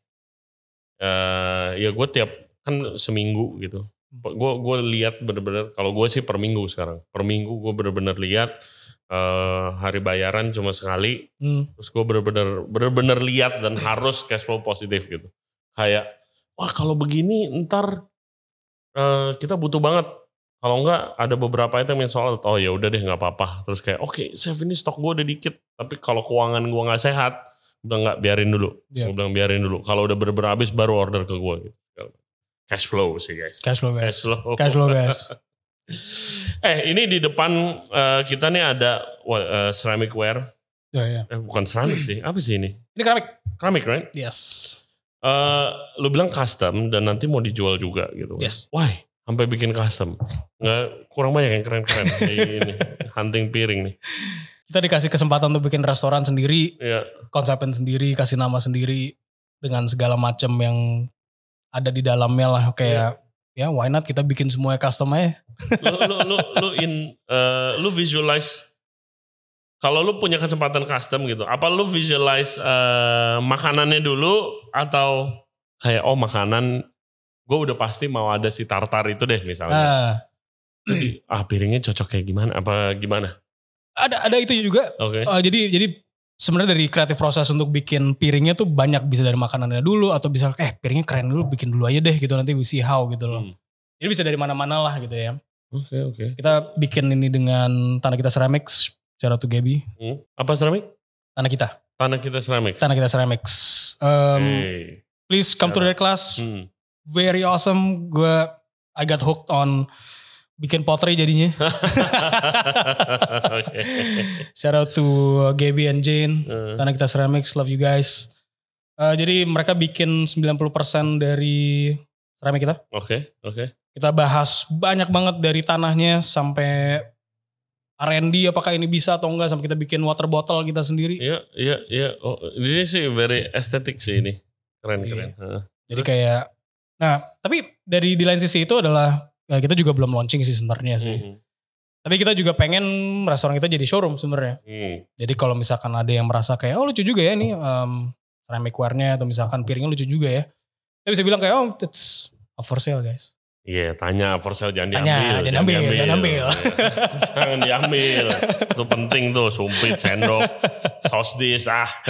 ya gue tiap kan seminggu gitu. Gue lihat benar-benar kalau gue sih per minggu sekarang. Per minggu gue benar-benar lihat. Hari bayaran cuma sekali, terus gue bener-bener lihat dan harus cash flow positif gitu. Kayak, wah kalau begini ntar kita butuh banget. Kalau enggak ada beberapa item yang soal, oh ya udah deh nggak apa-apa. Terus kayak, oke, chef ini stok gue udah dikit, tapi kalau keuangan gue nggak sehat, udah nggak biarin dulu. Gue bilang biarin dulu. Kalau udah bener-bener habis baru order ke gue. Gitu. Cash flow sih guys. Cash flow guys. Ini di depan kita nih ada ceramic ware. Yeah. Bukan ceramic sih, apa sih ini? Ini keramik. Keramik, right? Yes. Lu bilang custom dan nanti mau dijual juga gitu. Yes. Why? Sampai bikin custom. Nggak, kurang banyak yang keren-keren. Ini hunting piring nih. Kita dikasih kesempatan untuk bikin restoran sendiri, konsepin sendiri, kasih nama sendiri dengan segala macam yang ada di dalamnya lah kayak. Ya why not kita bikin semuanya custom aja. Lu visualize kalau lu punya kesempatan custom gitu. Apa lu visualize makanannya dulu atau kayak makanan gue udah pasti mau ada si tartar itu deh misalnya. Jadi piringnya cocok kayak gimana? Apa gimana? Ada itu juga. Okay. Jadi sebenarnya dari kreatif proses untuk bikin piringnya tuh banyak, bisa dari makanannya dulu atau bisa piringnya keren dulu, bikin dulu aja deh gitu, nanti we see how gitu loh. Ini bisa dari mana-mana lah gitu ya. Oke. Kita bikin ini dengan Tanah Kita Ceramics, shout out to Gaby. Apa ceramic? Tanah Kita Ceramics. Please come to their class. Very awesome. I got hooked on bikin pottery jadinya. Okay. Shout out to Gaby and Jane. Tanah Kita Ceramics, love you guys. Jadi mereka bikin 90% dari keramik kita. Oke. Kita bahas banyak banget dari tanahnya sampai R&D apakah ini bisa atau enggak, sampai kita bikin water bottle kita sendiri. Iya. Oh, ini sih very estetik sih ini. Keren. Jadi kayak, nah tapi di lain sisi itu adalah kita juga belum launching sih sebenarnya sih. Tapi kita juga pengen restoran kita jadi showroom sebenarnya. Jadi kalau misalkan ada yang merasa kayak, oh lucu juga ya nih ceramic ware-nya atau misalkan piringnya lucu juga ya. Kita bisa bilang kayak, oh it's up for sale guys. Iya, tanya for sale jangan diambil. Jangan diambil. Itu penting tuh, sumpit, sendok, sauce dish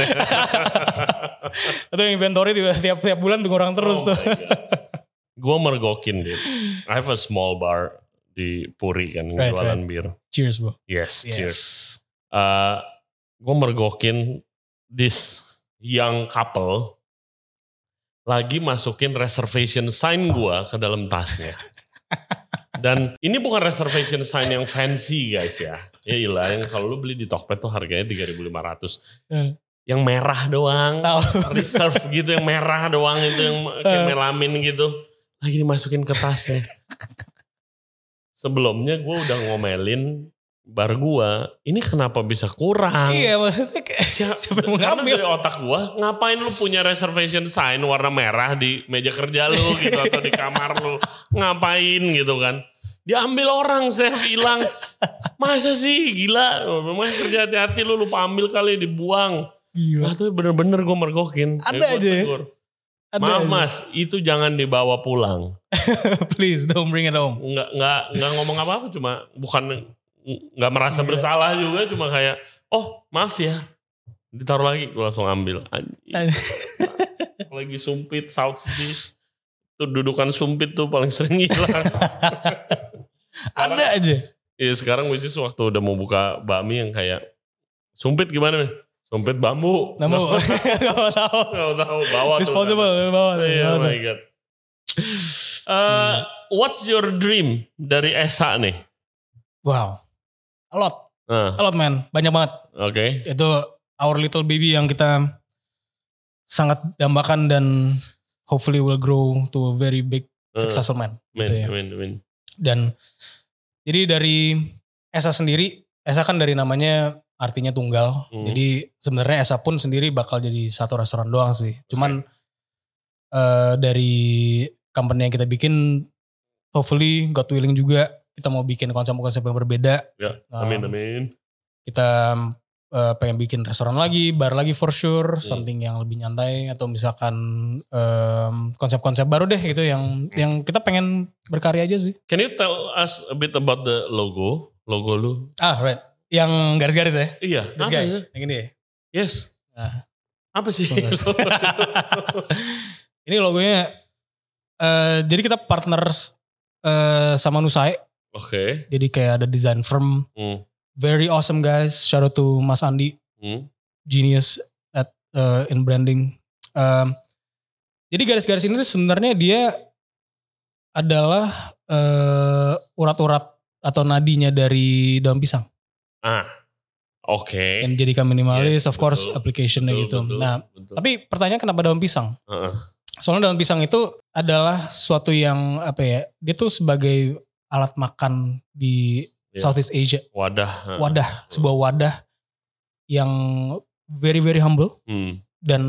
Itu inventory tiap bulan tuh ngurang terus tuh. Gue mergokin deh. I have a small bar di Puri kan, jualan bir. Cheers bro. Yes. Cheers. Gue mergokin this young couple lagi masukin reservation sign gue ke dalam tasnya. Dan ini bukan reservation sign yang fancy guys ya. Ya ilah, yang kalau lu beli di Tokped tuh harganya 3.500. Yang merah doang. Reserve gitu, yang merah doang itu, yang kayak melamin gitu. Lagi dimasukin ke tasnya. Sebelumnya gue udah ngomelin bar gue, ini kenapa bisa kurang? Iya maksudnya kayak siapa yang karena ngambil? Dari otak gue, ngapain lu punya reservation sign warna merah di meja kerja lu gitu atau di kamar lu? Ngapain gitu kan? Diambil orang, chef hilang. Masa sih gila? Memang kerja hati-hati lu lupa ambil kali, dibuang. Gila. Nah tuh bener-bener gue mergokin. Ada aja ya? Maaf mas, itu jangan dibawa pulang. Please don't bring it home. Nggak ngomong apa-apa, cuma bukan nggak merasa bersalah juga, cuma kayak oh maaf ya, ditaruh lagi, gue langsung ambil. Lagi sumpit, South Dish, tuh dudukan sumpit tuh paling sering hilang. Ada aja. Iya sekarang which is waktu udah mau buka bakmi yang kayak Sumpit gimana? Sumpit bambu. Nemu. Gak tahu. Bawa Disposable. Bawa. Oh my God. What's your dream dari Esa nih? Wow. A lot man. Banyak banget. Oke. Itu our little baby yang kita sangat dambakan dan hopefully will grow to a very big successful man. Gitu ya. Dan jadi dari Esa sendiri, Esa kan dari namanya artinya tunggal. Jadi sebenarnya Esa pun sendiri bakal jadi satu restoran doang sih. Cuman dari company yang kita bikin, hopefully God willing juga kita mau bikin konsep-konsep yang berbeda. Ya, amin. Kita pengen bikin restoran lagi, bar lagi for sure, something yang lebih nyantai atau misalkan konsep-konsep baru deh gitu yang kita pengen berkarya aja sih. Can you tell us a bit about the logo lu? Right. Yang garis-garis ya? Iya. This guy, yang ini ya? Yes. Apa sih? Ini logonya, jadi kita partners sama Nusai. Oke. Jadi kayak ada design firm. Very awesome guys. Shout out to Mas Andi. Genius in branding. Jadi garis-garis ini tuh sebenarnya dia adalah urat-urat atau nadinya dari daun pisang. Oke. Yang jadikan minimalis, Yes, of course betul, application-nya gitu. betul. Tapi pertanyaan kenapa daun pisang? Soalnya daun pisang itu adalah suatu yang apa ya? Dia tuh sebagai alat makan di Southeast Asia. Wadah, sebuah wadah yang very very humble dan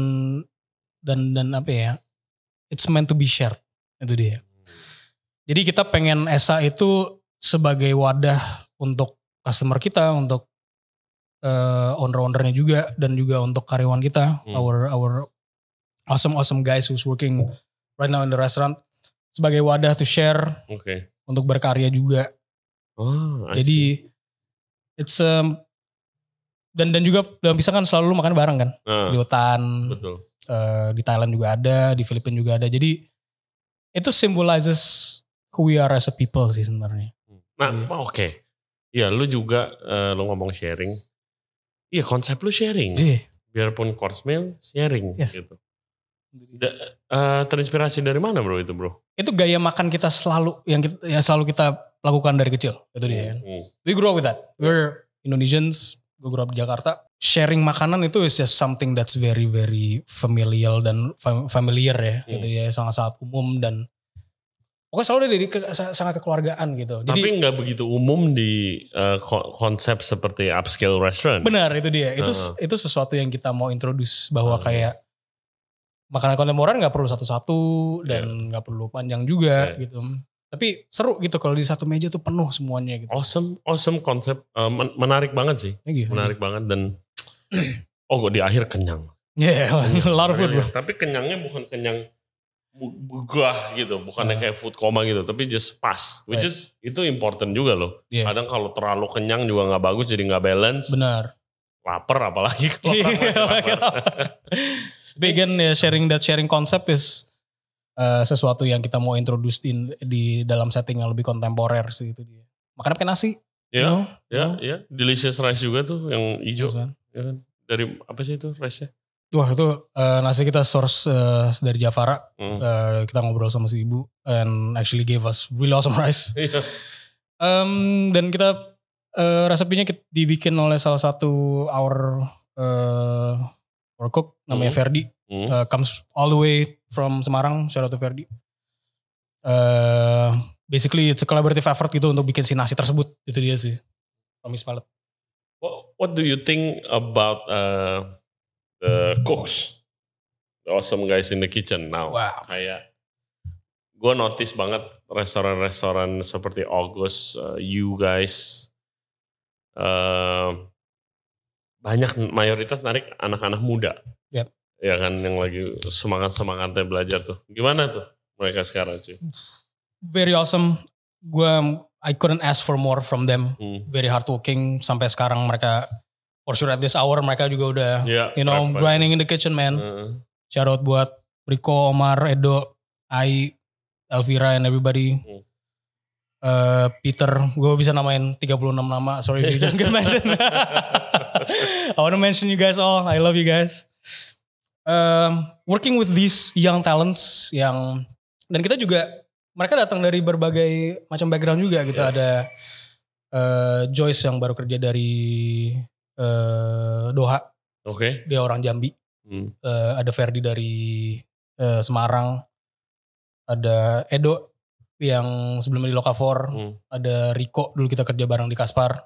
apa ya? It's meant to be shared. Itu dia. Jadi kita pengen Esa itu sebagai wadah untuk customer kita, untuk owner-ownernya juga, dan juga untuk karyawan kita, our awesome guys who's working right now in the restaurant, sebagai wadah to share, untuk berkarya juga. Jadi it's dan juga dalam pisang kan selalu makan bareng kan, di hutan, di Thailand juga ada, di Filipina juga ada. Jadi itu symbolizes who we are as a people sih sebenarnya. Iya, lu juga lu ngomong sharing. Iya, konsep lu sharing. Biarpun course meal sharing gitu. Terinspirasi dari mana bro itu bro? Itu gaya makan kita selalu yang selalu kita lakukan dari kecil. Itu dia. We grew up with that. We're Indonesians. Gue grew up di Jakarta. Sharing makanan itu is just something that's very very familial dan familiar ya. Gitu ya, sangat-sangat umum dan pokoknya selalu dari sangat kekeluargaan gitu. Tapi nggak begitu umum di konsep seperti upscale restaurant. Benar, itu dia. Itu sesuatu yang kita mau introduce bahwa kayak makanan kontemporer nggak perlu satu-satu dan nggak perlu panjang juga gitu. Tapi seru gitu kalau di satu meja tuh penuh semuanya gitu. Awesome konsep. Menarik banget sih. Menarik banget dan di akhir kenyang. Yeah, a lot of food bro. Tapi kenyangnya bukan kenyang begah gitu, bukannya kayak food coma gitu, tapi just pas, which is itu important juga loh. Kadang kalau terlalu kenyang juga nggak bagus, jadi nggak balance. Benar. Lapar apalagi kalau orang masih lapar. Again, sharing concept is sesuatu yang kita mau introduce di dalam setting yang lebih kontemporer sih itu dia. Makan pakai nasi. Iya. Delicious rice juga tuh yang hijau. Ya kan? Dari apa sih itu rice-nya? Wah itu nasi kita source dari Jafara. Kita ngobrol sama si ibu and actually gave us really awesome rice. Dan kita resepnya dibikin oleh salah satu our cook namanya Ferdi. Comes all the way from Semarang. Shout out to Ferdi. Basically it's a collaborative effort gitu untuk bikin si nasi tersebut. Itu dia sih. Promise Palette. What do you think about the cooks, the awesome guys in the kitchen now? Wow. Kayak gue notice banget restoran-restoran seperti August, you guys, banyak mayoritas narik anak-anak muda. Yep. Ya kan yang lagi semangat-semangatnya belajar tuh. Gimana tuh mereka sekarang cuy? Very awesome. I couldn't ask for more from them. Very hardworking. Sampai sekarang mereka, for sure at this hour mereka juga udah, grinding in the kitchen man. Shout out buat Rico, Omar, Edo, Ai, Elvira and everybody. Peter, gue bisa namain 36 nama, sorry if you don't get mention. I want to mention you guys all, I love you guys. Working with these young talents dan kita juga, mereka datang dari berbagai macam background juga gitu. Ada Joyce yang baru kerja dari Doha, dia orang Jambi. Ada Ferdi dari Semarang, ada Edo yang sebelumnya di Lokafor, ada Rico dulu kita kerja bareng di Kaspar.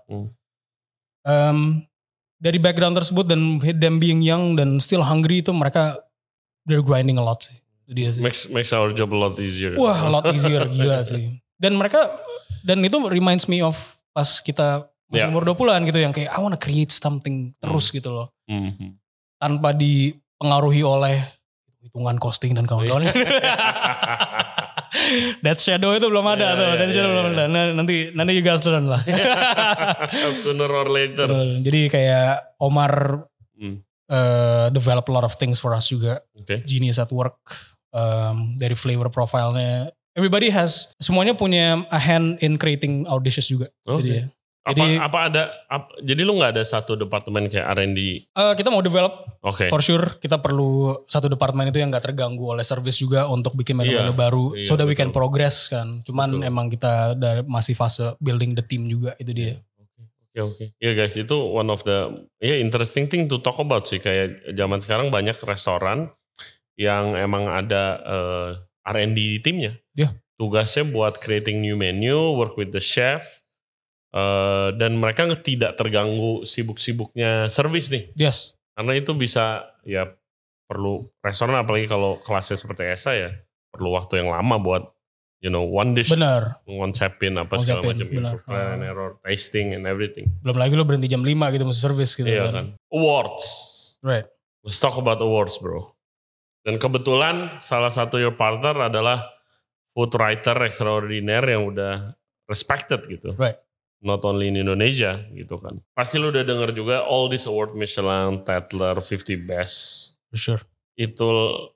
Dari background tersebut dan them being young dan still hungry itu mereka they're grinding a lot sih. Itu dia sih. Makes our job a lot easier. Wah, a lot easier, gila sih. Dan itu reminds me of pas kita masih umur 20-an gitu yang kayak I wanna create something terus gitu loh. Tanpa dipengaruhi oleh hitungan costing dan kawan-kawan. That shadow itu belum ada tuh. That shadow belum ada. Nanti you guys learn lah. Sooner or later. Jadi kayak Omar develop a lot of things for us juga. Genius at work. Dari flavor profile-nya. Everybody semuanya punya a hand in creating our dishes juga. Jadi jadi lu gak ada satu departemen kayak R&D? Kita mau develop, for sure. Kita perlu satu departemen itu yang gak terganggu oleh service juga untuk bikin menu-menu baru. So that we can progress kan. Cuman emang kita masih fase building the team juga, itu dia. Oke. Ya guys, itu one of the interesting thing to talk about sih. Kayak zaman sekarang banyak restoran yang emang ada R&D timnya. Tugasnya buat creating new menu, work with the chef. Dan mereka tidak terganggu sibuk-sibuknya service nih. Yes. Karena itu bisa perlu restoran apalagi kalau kelasnya seperti ESA ya perlu waktu yang lama buat one dish. Benar. Ngonsepin apa segala macam trial and error, tasting and everything. Belum lagi lo berhenti jam 5 gitu mesti service gitu kan. Awards. Right. Let's talk about awards bro. Dan kebetulan salah satu your partner adalah food writer extraordinaire yang udah respected gitu. Right. Not only in Indonesia gitu kan. Pasti lu udah denger juga all these award Michelin, Tatler, 50 Best. For sure. Itu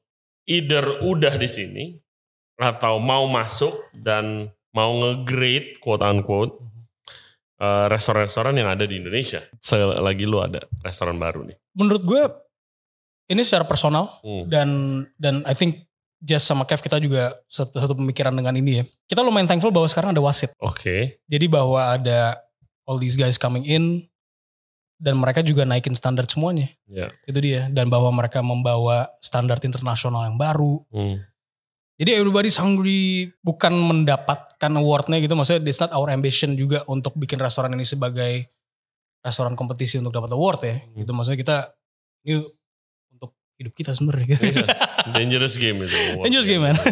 either udah di sini atau mau masuk dan mau nge-grade quote unquote restoran-restoran yang ada di Indonesia. Selagi lu ada restoran baru nih. Menurut gue ini secara personal dan I think Jess sama Kev kita juga satu pemikiran dengan ini ya. Kita lumayan thankful bahwa sekarang ada wasit. Jadi bahwa ada all these guys coming in dan mereka juga naikin standar semuanya. Itu dia. Dan bahwa mereka membawa standar internasional yang baru. Jadi everybody's hungry, bukan mendapatkan awardnya gitu. Maksudnya it's not our ambition juga untuk bikin restoran ini sebagai restoran kompetisi untuk dapat award ya. Gitu maksudnya kita ini untuk hidup kita sebenarnya gitu. Dangerous game itu. Dangerous game man.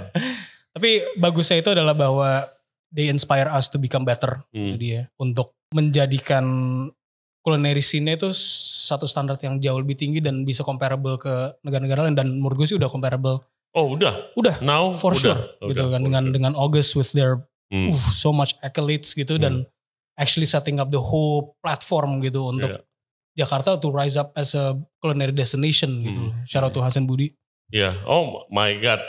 Tapi bagusnya itu adalah bahwa they inspire us to become better. Itu dia. Untuk menjadikan culinary scene itu satu standar yang jauh lebih tinggi dan bisa comparable ke negara-negara lain. Dan menurut gue sih udah comparable. Oh udah? Udah. Now? For sure. Gitu kan. Dengan August with their so much accolades gitu. Dan actually setting up the whole platform gitu untuk Jakarta to rise up as a culinary destination gitu. Shout out to Hansen Budi. Oh my God.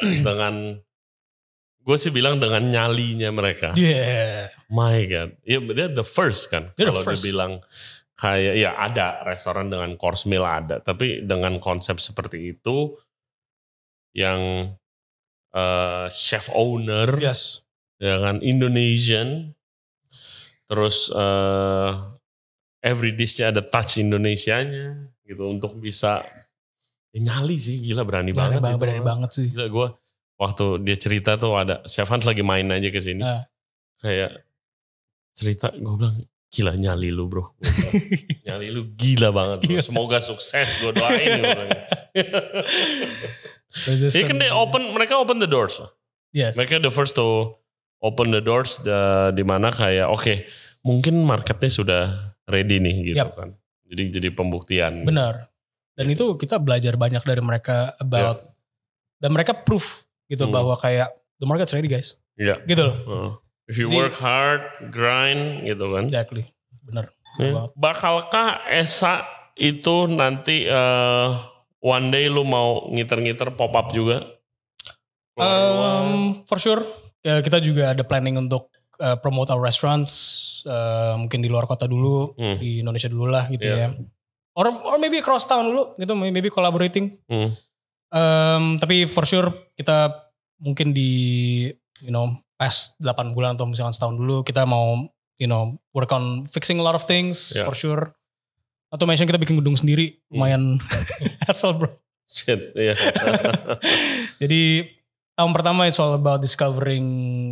Gue sih bilang dengan nyalinya mereka. My God. They're the first kan. Kalau dia bilang kayak ada restoran dengan course meal ada. Tapi dengan konsep seperti itu yang chef owner. Yes. Ya kan Indonesian. Terus every dishnya ada touch Indonesianya gitu untuk bisa nyali sih gila berani banget. Berani banget sih. Gila gue waktu dia cerita tuh ada Chef Hans lagi main aja ke sini. Kayak cerita gue bilang gila nyali lu bro. Nyali lu gila banget bro. Semoga sukses gue doain. Jadi kan mereka open the doors lah. Yes. Mereka the first to open the doors di mana kayak oke, mungkin marketnya sudah ready nih gitu kan. Jadi pembuktian. Benar. Dan itu kita belajar banyak dari mereka about dan mereka proof gitu bahwa kayak the market's ready guys. Gitu loh. If you work hard, grind gitu kan. Exactly. Benar. Bakalkah ESA itu nanti one day lu mau ngiter-ngiter pop up juga? For sure. Ya, kita juga ada planning untuk promote our restaurants, mungkin di luar kota dulu, di Indonesia dulu lah gitu ya. Or maybe across town dulu gitu, maybe collaborating. Tapi for sure kita mungkin di past 8 bulan atau misalkan setahun dulu kita mau work on fixing a lot of things for sure. Atau mention kita bikin gedung sendiri, lumayan hassle bro. Shit, yeah. Jadi tahun pertama it's all about discovering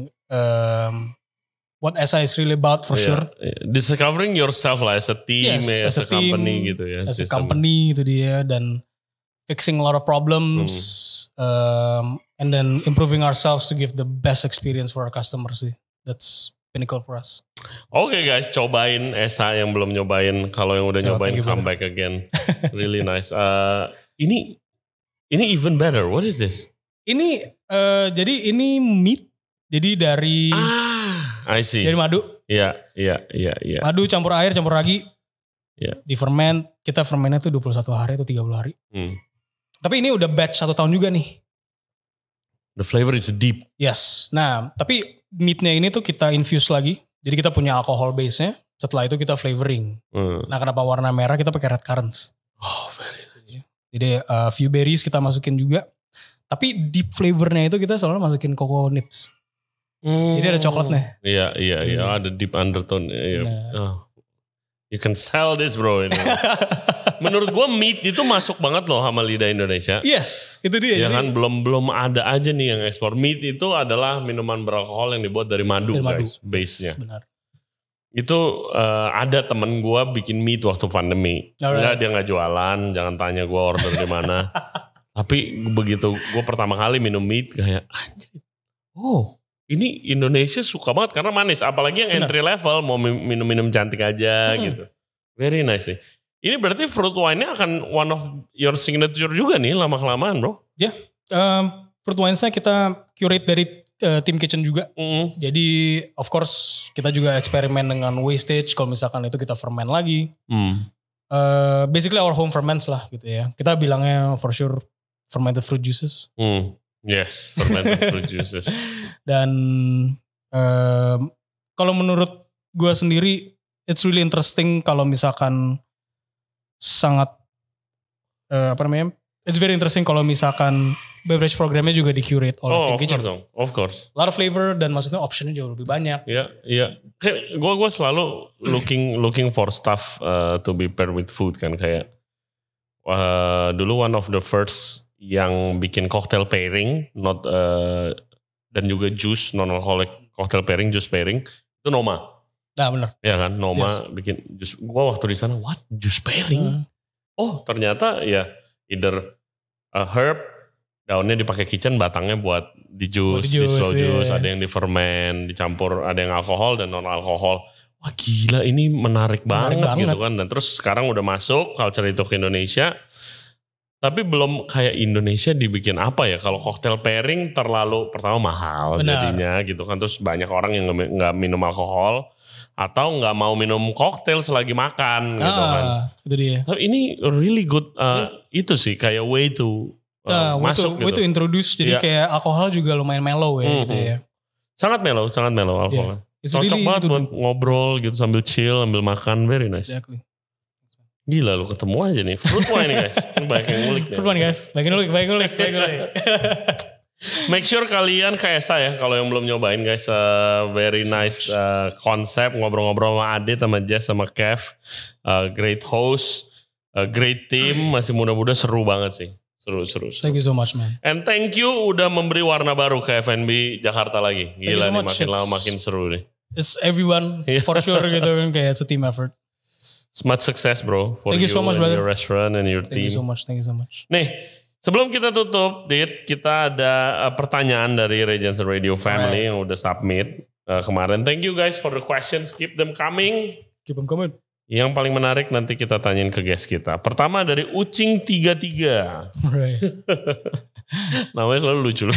what SI is really about for sure. Discovering yourself lah as a team, as a company gitu ya. As a company itu dia, dan fixing a lot of problems, and then improving ourselves to give the best experience for our customers sih. That's pinnacle for us. Oke guys, cobain Esa yang belum nyobain. Kalau yang udah nyobain, come back again. Really nice. Ini even better. What is this? Ini jadi ini meat. Jadi dari I see. Dari madu. Iya. Madu campur air, campur ragi. Iya. Di ferment. Kita fermentnya tuh 21 hari atau 30 hari. Tapi ini udah batch 1 tahun juga nih. The flavor is deep. Yes. Nah, tapi meatnya ini tuh kita infuse lagi. Jadi kita punya alcohol base-nya. Setelah itu kita flavoring. Nah, kenapa warna merah kita pakai red currants. Oh, very nice. Jadi few berries kita masukin juga. Tapi deep flavornya itu kita selalu masukin cocoa nibs. Jadi ada coklatnya. Iya. Ada deep undertone. Nah. You can sell this bro. Ini. Menurut gue meat itu masuk banget loh sama lidah Indonesia. Yes, itu dia. Ya kan belum ada aja nih yang ekspor. Meat itu adalah minuman beralkohol yang dibuat dari madu, guys, base-nya. Benar. Itu ada temen gue bikin meat waktu pandemi. Enggak, dia nggak jualan. Jangan tanya gue order di mana. Tapi begitu gue pertama kali minum meat kayak anjir. Oh, ini Indonesia suka banget karena manis. Apalagi yang entry level mau minum-minum cantik aja gitu. Very nice sih. Ini berarti fruit wine-nya akan one of your signature juga nih lama-kelamaan bro. Ya, fruit wine-nya kita curate dari tim kitchen juga. Jadi of course kita juga eksperimen dengan wastage. Kalau misalkan itu kita ferment lagi. Basically our home ferments lah gitu ya. Kita bilangnya for sure fermented fruit juices. Yes, fermented fruit juices. Dan kalau menurut gue sendiri, it's really interesting kalau misalkan sangat it's very interesting kalau misalkan beverage programnya juga di-curate oleh tim kitchen. Of course. A lot of flavor dan maksudnya optionnya jauh lebih banyak. Iya. Gue selalu looking for stuff to be paired with food kan kayak dulu one of the first yang bikin cocktail pairing, dan juga juice non-alcoholic cocktail pairing, juice pairing itu Noma. Nah benar. Ya kan, Noma bikin jus. Gua waktu di sana, what? Jus pairing? Oh ternyata ya either a herb, daunnya dipakai kitchen, batangnya buat di jus, di slow juice, ada yang di ferment, dicampur, ada yang alkohol dan non alkohol. Wah gila ini menarik banget gitu kan. Dan terus sekarang udah masuk culture itu ke Indonesia. Tapi belum kayak Indonesia dibikin apa ya, kalau cocktail pairing terlalu pertama mahal jadinya gitu kan. Terus banyak orang yang gak minum alkohol atau gak mau minum cocktail selagi makan gitu kan. Itu dia. Tapi ini really good, itu sih kayak way to masuk gitu. Way to introduce, jadi kayak alkohol juga lumayan mellow ya gitu ya. Sangat mellow alkoholnya. Cocok banget buat ngobrol gitu sambil chill, sambil makan, very nice. Exactly. Gila lu ketemu aja nih. Fruit wine guys. Banyak yang ngulik. Fruit wine guys. Banyak ngulik. Make sure kalian kayak saya kalau yang belum nyobain guys. Very nice konsep. Ngobrol-ngobrol sama Adit, sama Jess, sama Kev. Great host. Great team. Masih muda-muda, seru banget sih. Seru. Thank you so much man. And thank you udah memberi warna baru ke F&B Jakarta lagi. Gila nih makin lama makin seru nih. It's everyone for sure gitu kan. Kayak it's a team effort. Much success bro for you so much, and brother. Your restaurant and your team. Thank you so much. Nih, sebelum kita tutup, Dit, kita ada pertanyaan dari Regency Radio Family yang udah submit kemarin. Thank you guys for the questions. Keep them coming. Yang paling menarik nanti kita tanyain ke guest kita. Pertama dari Ucing33. Right. Namanya selalu lucu loh.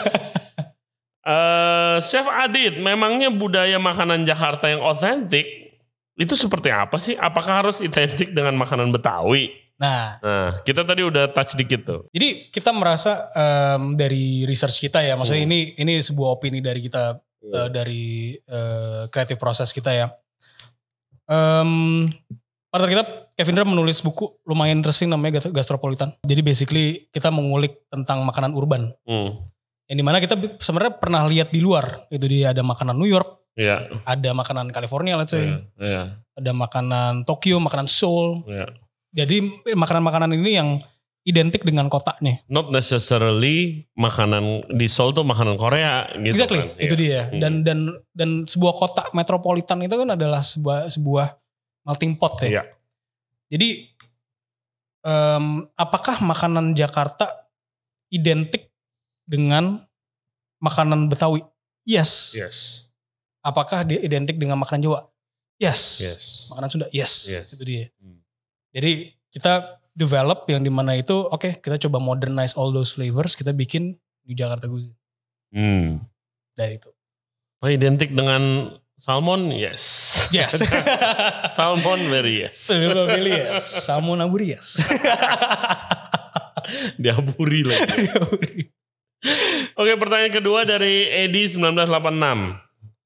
Chef Adit, memangnya budaya makanan Jakarta yang otentik itu seperti apa sih? Apakah harus identik dengan makanan Betawi? Nah, kita tadi udah touch dikit tuh. Jadi kita merasa dari research kita ya, maksudnya ini sebuah opini dari kita dari kreatif proses kita ya. Partner kita Kevin Dra menulis buku lumayan interesting namanya Gastropolitan. Jadi basically kita mengulik tentang makanan urban. Yang dimana kita sebenarnya pernah lihat di luar. Itu dia ada makanan New York. Yeah. Ada makanan California let's say. Yeah. Ada makanan Tokyo, makanan Seoul. Yeah. Jadi makanan-makanan ini yang identik dengan kotanya. Not necessarily makanan di Seoul tuh makanan Korea gitu. Exactly, kan. itu dia. Dan sebuah kota metropolitan itu kan adalah sebuah melting pot ya. Yeah. Jadi apakah makanan Jakarta identik dengan makanan Betawi? Yes. Apakah dia identik dengan makanan Jawa? Yes. Makanan Sunda? Yes. Itu dia. Jadi kita develop yang dimana itu oke, kita coba modernize all those flavors, kita bikin di Jakarta Cuisine. Dari itu. Identik dengan salmon? Yes. Salmon very yes. Salmon aburi yes. Diaburi lagi. Oke, pertanyaan kedua dari Edi 1986.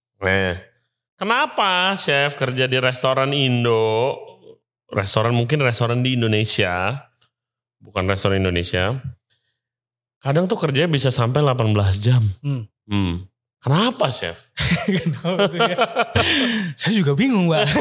Kenapa chef kerja di restoran Indo? Mungkin restoran di Indonesia, bukan restoran Indonesia. Kadang tuh kerjanya bisa sampai 18 jam. Kenapa chef? Kenapa ya? Saya juga bingung Mbak.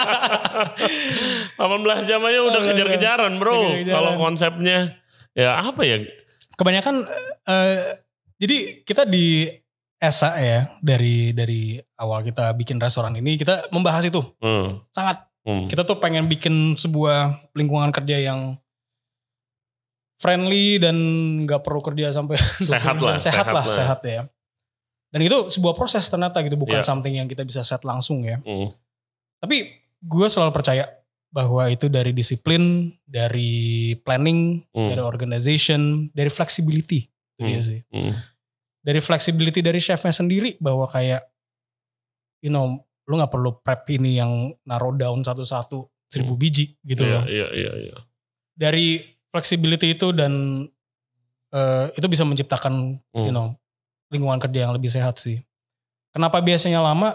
18 jam aja udah kejar-kejaran bro. Kalau konsepnya ya apa ya? Kebanyakan jadi kita di ESA ya dari awal kita bikin restoran ini kita membahas itu sangat. Kita tuh pengen bikin sebuah lingkungan kerja yang friendly dan nggak perlu kerja sampai sehat ya. Dan itu sebuah proses ternyata gitu, bukan something yang kita bisa set langsung ya. Tapi gue selalu percaya bahwa itu dari disiplin, dari planning, dari organization, dari flexibility. Itu dia sih. Dari flexibility dari chefnya sendiri bahwa kayak, lu gak perlu prep ini yang naruh daun satu-satu 1000 biji gitu loh. Iya. Dari flexibility itu dan itu bisa menciptakan, lingkungan kerja yang lebih sehat sih. Kenapa biasanya lama?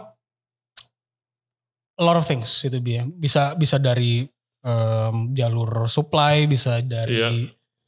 A lot of things itu dia. Bisa dari jalur supply, bisa dari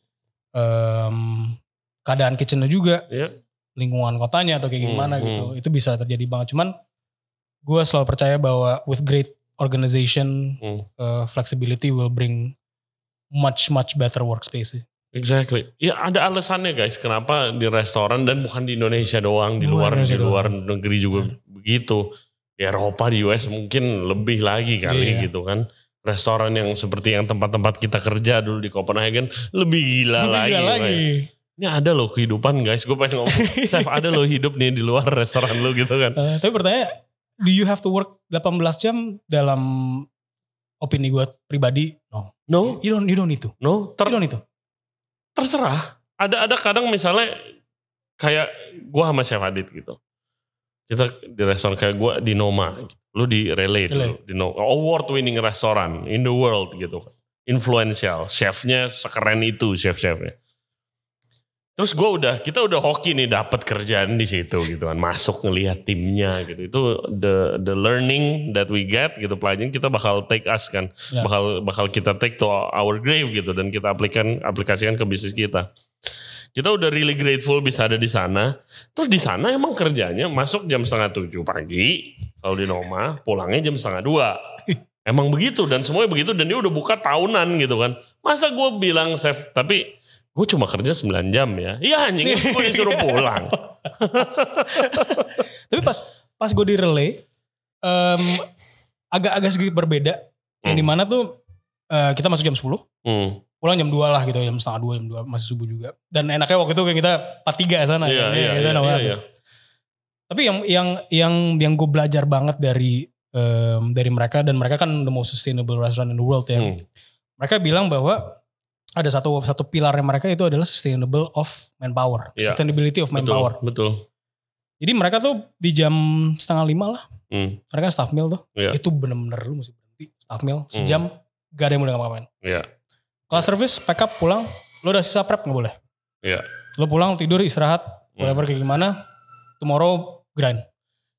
keadaan kitchennya juga, lingkungan kotanya atau kayak gimana gitu. Itu bisa terjadi banget. Cuman gue selalu percaya bahwa with great organization, flexibility will bring much better workspace. Exactly. Ya ada alasannya guys, kenapa di restoran dan bukan di Indonesia doang, di luar negeri juga begitu. Di Eropa, di US mungkin lebih lagi kali gitu kan. Restoran yang seperti yang tempat-tempat kita kerja dulu di Copenhagen lebih gila lagi. Ini ada loh kehidupan guys, gue pengen ngomong, chef ada loh hidup nih di luar restoran lu gitu kan. Tapi pertanyaan, do you have to work 18 jam dalam opini gue pribadi? No. You don't need to. No. You don't need to. Terserah. Ada kadang misalnya kayak gue sama Chef Adit gitu. Kita di restoran kayak gue di Noma. Lu di Relay. Di Noma. Award winning restoran in the world gitu. Influential. Chefnya sekeren itu chef-chefnya. Terus kita udah hoki nih dapat kerjaan di situ gitu kan. Masuk ngelihat timnya gitu. Itu the learning that we get gitu, pelajaran kita bakal take us kan. Bakal kita take to our grave gitu dan kita aplikasikan ke bisnis kita. Kita udah really grateful bisa ada di sana. Terus di sana emang kerjanya masuk jam 6:30 pagi kalau di Noma, pulangnya jam 1:30. Emang begitu dan semuanya begitu dan dia udah buka tahunan gitu kan. Masa gue bilang chef tapi gue cuma kerja 9 jam ya. Iya anjing, gue disuruh pulang. Tapi pas gue di Relay, agak sedikit berbeda. Yang dimana tuh kita masuk jam 10, pulang jam 2 lah gitu, jam 1:30, jam 2, masih subuh juga. Dan enaknya waktu itu kayak kita 4-3 sana. Iya. Tapi yang gue belajar banget dari mereka, dan mereka kan the most sustainable restaurant in the world ya. Mereka bilang bahwa ada satu pilarnya mereka itu adalah sustainable of manpower, sustainability of manpower. Betul. Jadi mereka tuh di jam 4:30 lah, mereka kan staff meal tuh, itu bener-bener lu mesti berhenti staff meal sejam, gak ada yang boleh ngapa-ngapain. Kelas service, pack up, pulang, lu udah sisa prep gak boleh. Lu pulang tidur istirahat, whatever kayak gimana, tomorrow grind.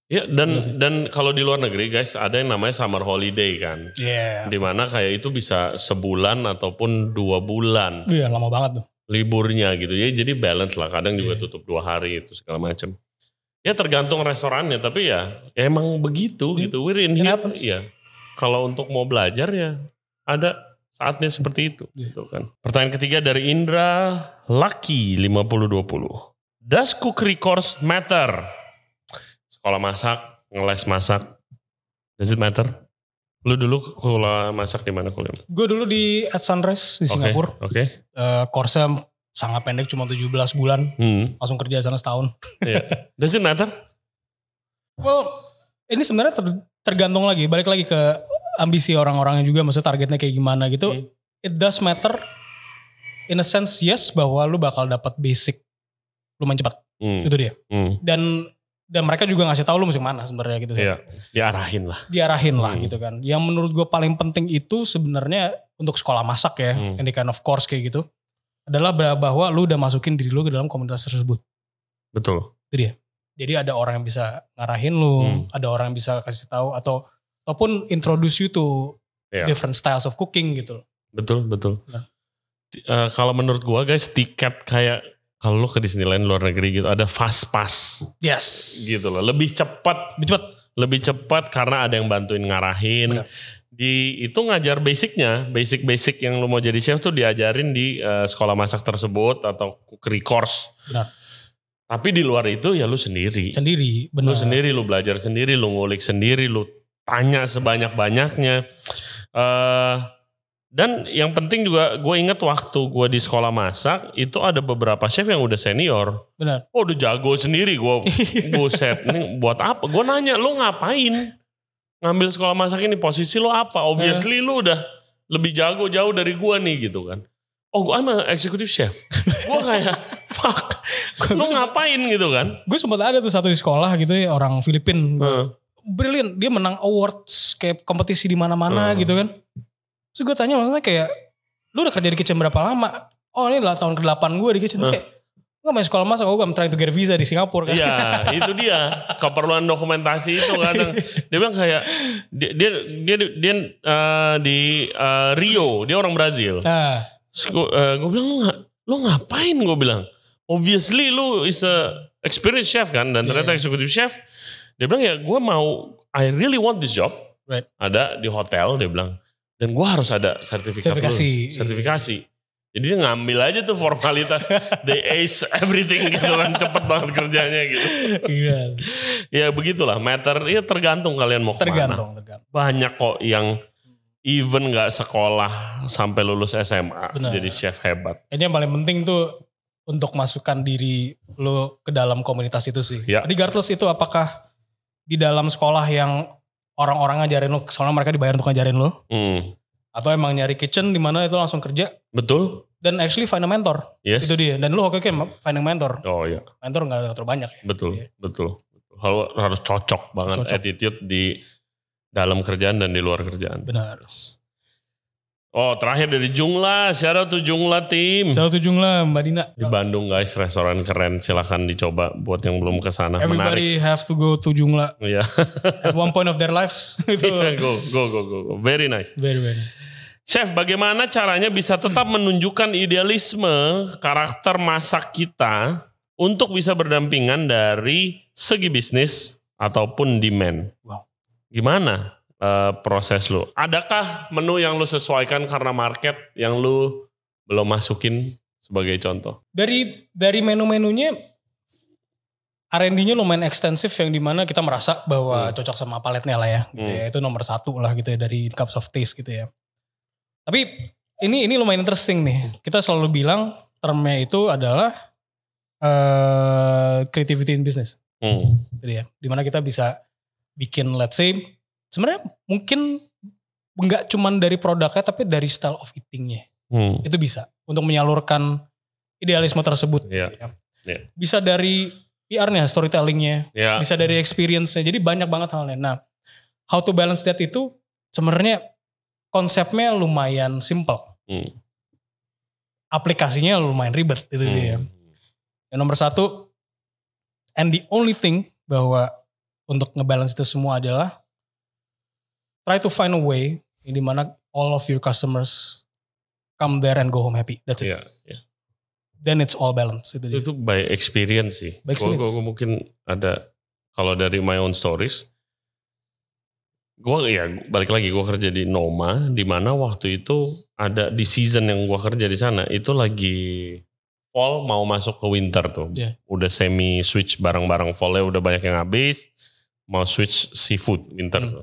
Ya, dan kalau di luar negeri guys ada yang namanya summer holiday kan. Iya. Dimana kayak itu bisa sebulan ataupun 2 bulan. Iya, lama banget tuh. Liburnya gitu ya, jadi balance lah. Kadang juga tutup 2 hari itu segala macam. Ya tergantung restorannya, tapi ya emang begitu gitu. We're in here. Ya. Kalau untuk mau belajar ya ada saatnya seperti itu. Gitu kan. Pertanyaan ketiga dari Indra Lucky 5020. Does cookery course matter? Sekolah masak, ngeles masak, does it matter? Lu dulu sekolah masak di mana kuliah? Gue dulu di At Sunrise di Singapura. Oke. Course-nya sangat pendek, cuma 17 bulan. Langsung kerja sana setahun. Yeah. Does it matter? Well, ini sebenarnya tergantung lagi. Balik lagi ke ambisi orang-orangnya juga. Maksudnya targetnya kayak gimana gitu. It does matter. In a sense, yes. Bahwa lu bakal dapat basic lumayan cepat. Itu dia. Dan mereka juga ngasih tahu lu mesti mana sebenarnya gitu. Iya, diarahin lah gitu kan. Yang menurut gue paling penting itu sebenarnya untuk sekolah masak ya, any kind of course kayak gitu, adalah bahwa lu udah masukin diri lu ke dalam komunitas tersebut. Betul. Itu dia. Jadi ada orang yang bisa ngarahin lu, ada orang yang bisa kasih tahu ataupun introduce you to different styles of cooking gitu. Betul. Nah. Kalau menurut gue guys, tiket kayak kalau lu ke Disneyland luar negeri gitu ada fast pass. Yes. Gitu loh. Lebih cepat karena ada yang bantuin ngarahin. Benar. Itu ngajar basicnya. Basic yang lu mau jadi chef tuh diajarin di sekolah masak tersebut atau cookery course. Benar. Tapi di luar itu ya lu sendiri. Benar. Lu sendiri, lu belajar sendiri, lu ngulik sendiri, lu tanya sebanyak-banyaknya. Dan yang penting juga gue inget waktu gue di sekolah masak itu ada beberapa chef yang udah senior. Benar. Oh udah jago sendiri gue. Buset, ini buat apa? Gue nanya, lu ngapain ngambil sekolah masak ini? Posisi lu apa? Obviously lu udah lebih jago jauh dari gue nih gitu kan. Oh gue I'm executive chef. Gue kayak fuck. Lu ngapain gitu kan? Gue sempat ada tuh satu di sekolah gitu ya, orang Filipina. Brilliant, dia menang awards kayak kompetisi di mana-mana gitu kan. Terus gue tanya maksudnya kayak, lu udah kerja di kitchen berapa lama? Oh ini adalah tahun ke-8 gue di kitchen. Kayak, gue main sekolah masak, I'm trying to get visa di Singapura kan. Iya itu dia, keperluan dokumentasi itu kadang. Dia bilang kayak, dia di Rio, dia orang Brazil. Terus gue bilang, lu ngapain gue bilang? Obviously lu is a experienced chef kan, dan ternyata executive chef. Dia bilang ya gue mau, I really want this job. Right. Ada di hotel dia bilang. Dan gue harus ada sertifikasi. Jadi dia ngambil aja tuh formalitas. They ace everything gitu kan. Cepet banget kerjanya gitu. Ya begitulah. Matter ya tergantung kalian mau kemana. Tergantung. Banyak kok yang even gak sekolah sampai lulus SMA. Bener. Jadi chef hebat. Ini yang paling penting tuh untuk masukkan diri lo ke dalam komunitas itu sih. Ya. Regardless itu apakah di dalam sekolah yang orang-orang ngajarin lo, soalnya mereka dibayar untuk ngajarin lo. Atau emang nyari kitchen di mana itu langsung kerja. Betul. Dan actually find a mentor. Yes. Itu dia. Dan lo oke finding mentor. Oh iya. Mentor gak terlalu banyak ya. Betul. Harus cocok banget attitude di dalam kerjaan dan di luar kerjaan. Benar. Oh terakhir dari Jungla, shout out to Jungla tim. Shout out to Jungla, Mbak Dina. Di Bandung guys, restoran keren, silahkan dicoba buat yang belum kesana. Everybody have to go to Jungla. Iya. At one point of their lives. Go. Very nice. Very nice. Chef, bagaimana caranya bisa tetap menunjukkan idealisme karakter masak kita untuk bisa berdampingan dari segi bisnis ataupun demand? Wow. Gimana? Proses lu. Adakah menu yang lu sesuaikan karena market yang lu belum masukin sebagai contoh? Dari menu-menunya R&D-nya lumayan ekstensif yang dimana kita merasa bahwa cocok sama paletnya lah ya. Gitu ya. Itu nomor 1 lah gitu ya dari Cups of Taste gitu ya. Tapi ini lumayan interesting nih. Kita selalu bilang termnya itu adalah creativity in business. Gitu ya. Dimana kita bisa bikin let's say sebenarnya mungkin nggak cuman dari produknya tapi dari style of eatingnya. Itu bisa untuk menyalurkan idealisme tersebut. Yeah. Yeah. Bisa dari PR-nya, storytellingnya, bisa dari experience-nya. Jadi banyak banget halnya. Nah, how to balance that itu sebenarnya konsepnya lumayan simple. Aplikasinya lumayan ribet itu dia. Yang nomor 1, and the only thing bahwa untuk ngebalance itu semua adalah try to find a way in dimana all of your customers come there and go home happy. That's it. Yeah. Then it's all balance. Itu by experience sih. Gue mungkin ada, kalau dari my own stories, gue ya balik lagi gue kerja di Noma, di mana waktu itu ada di season yang gue kerja di sana itu lagi fall mau masuk ke winter tuh. Yeah. Udah semi switch barang-barang fallnya udah banyak yang habis, mau switch seafood winter tuh.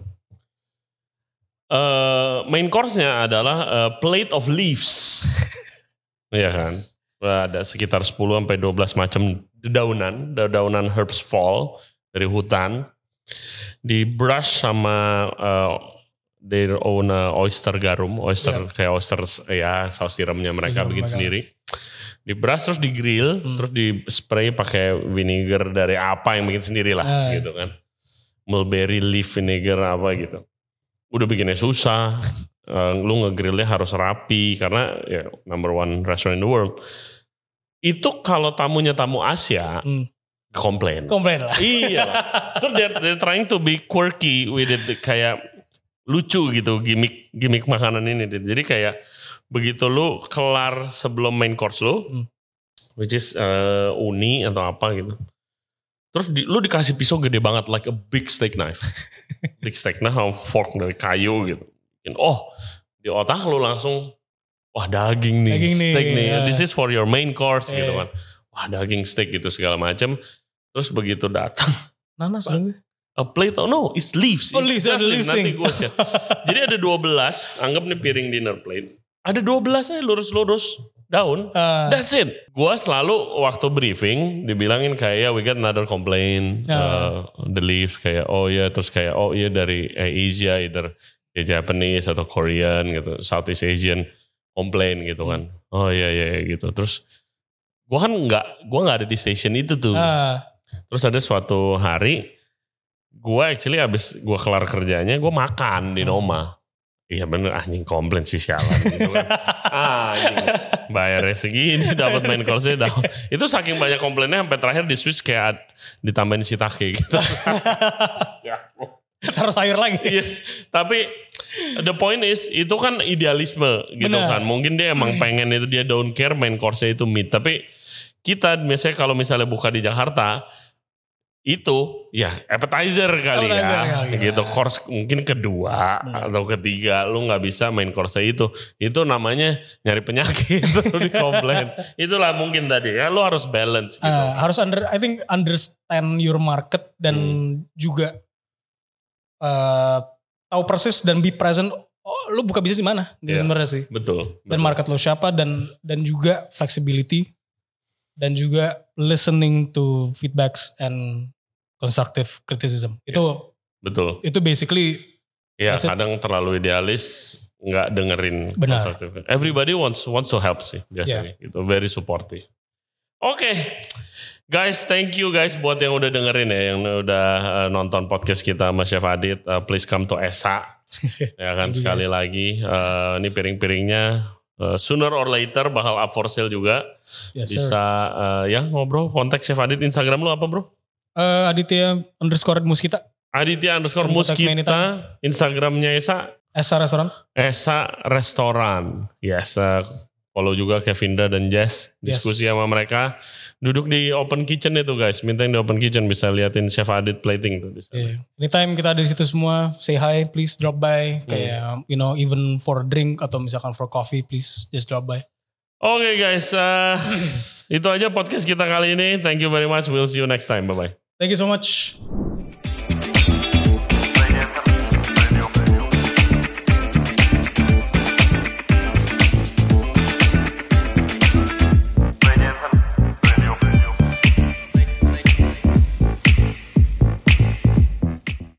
Main course-nya adalah plate of leaves. Iya kan? Ada sekitar 10-12 macam dedaunan herbs fall dari hutan. Di brush sama their own oyster garum, kayak oyster ya saus tiramnya mereka bikin sendiri. Di brush terus di grill, terus di spray pakai vinegar dari apa yang bikin sendiri lah gitu kan. Mulberry leaf vinegar apa gitu. Udah bikinnya susah. Lu ngegrillnya harus rapi karena ya number one restaurant in the world. Itu kalau tamunya tamu Asia, komplain lah. Iya. Terus they're trying to be quirky with it, kayak lucu gitu gimmick makanan ini. Jadi kayak begitu lu kelar sebelum main course lu, which is uni atau apa gitu. Terus lu dikasih pisau gede banget, like a big steak knife. Big steak knife sama fork dari kayu gitu. Oh, di otak lu langsung, wah daging nih, steak nih. Yeah. This is for your main course gitu kan. Wah daging steak gitu segala macam. Terus begitu datang, nanas berarti? A plate, no, it's leaves. Oh leaves, nanti gue share. Jadi ada 12, anggap nih piring dinner plate. Ada 12 aja lurus-lurus daun. That's it. Gue selalu waktu briefing dibilangin kayak we got another complaint. The leaves kayak terus kayak dari Asia, either Japanese atau Korean gitu, Southeast Asian complain gitu kan. Oh iya gitu. Terus gue kan nggak ada di station itu tuh. Terus ada suatu hari, gue actually abis gue kelar kerjanya, gue makan di Noma. Iya bener, anjing komplain sih sialan gitu kan. Anjing, bayarnya segini, dapat main course-nya down. Itu saking banyak komplainnya sampai terakhir di switch kayak ditambahin shiitake gitu. Harus hire lagi. Iya, tapi the point is, itu kan idealisme gitu kan. Mungkin dia emang pengen itu, dia don't care main course-nya itu meat. Tapi kita misalnya kalau misalnya buka di Jakarta, itu ya appetizer kali gitu. Course mungkin kedua atau ketiga, lu gak bisa main course itu namanya nyari penyakit. Lu dikomplain. Itulah mungkin tadi ya, lu harus balance gitu. Harus understand your market dan juga tahu persis dan be present. Lu buka bisnis di mana sebenarnya sih. Betul. Dan market lu siapa dan juga flexibility dan juga listening to feedbacks and constructive criticism. Itu betul. Itu basically ya kadang terlalu idealis, nggak dengerin constructive. Everybody wants to help sih biasanya. Gitu, very supportive. Oke. Guys, thank you guys buat yang udah dengerin ya, yang udah nonton podcast kita sama Chef Adit. Please come to Esa. Ya kan sekali lagi. Ini piring-piringnya sooner or later bakal up for sale juga. Yes, bisa ya ngobrol, kontak Chef Adit. Instagram lu apa bro? Aditya_Muskita. Aditya_Muskita. Instagramnya Esa? Esa Restoran. Esa Restoran. Yes, follow juga Kevinda dan Jess. Diskusi sama mereka. Duduk di open kitchen itu guys. Minta yang di open kitchen bisa liatin Chef Adit plating tuh. Anytime kita ada di situ semua, say hi, please drop by. Kayak even for a drink atau misalkan for coffee, please just drop by. Oke guys, itu aja podcast kita kali ini. Thank you very much. We'll see you next time. Bye-bye. Thank you so much.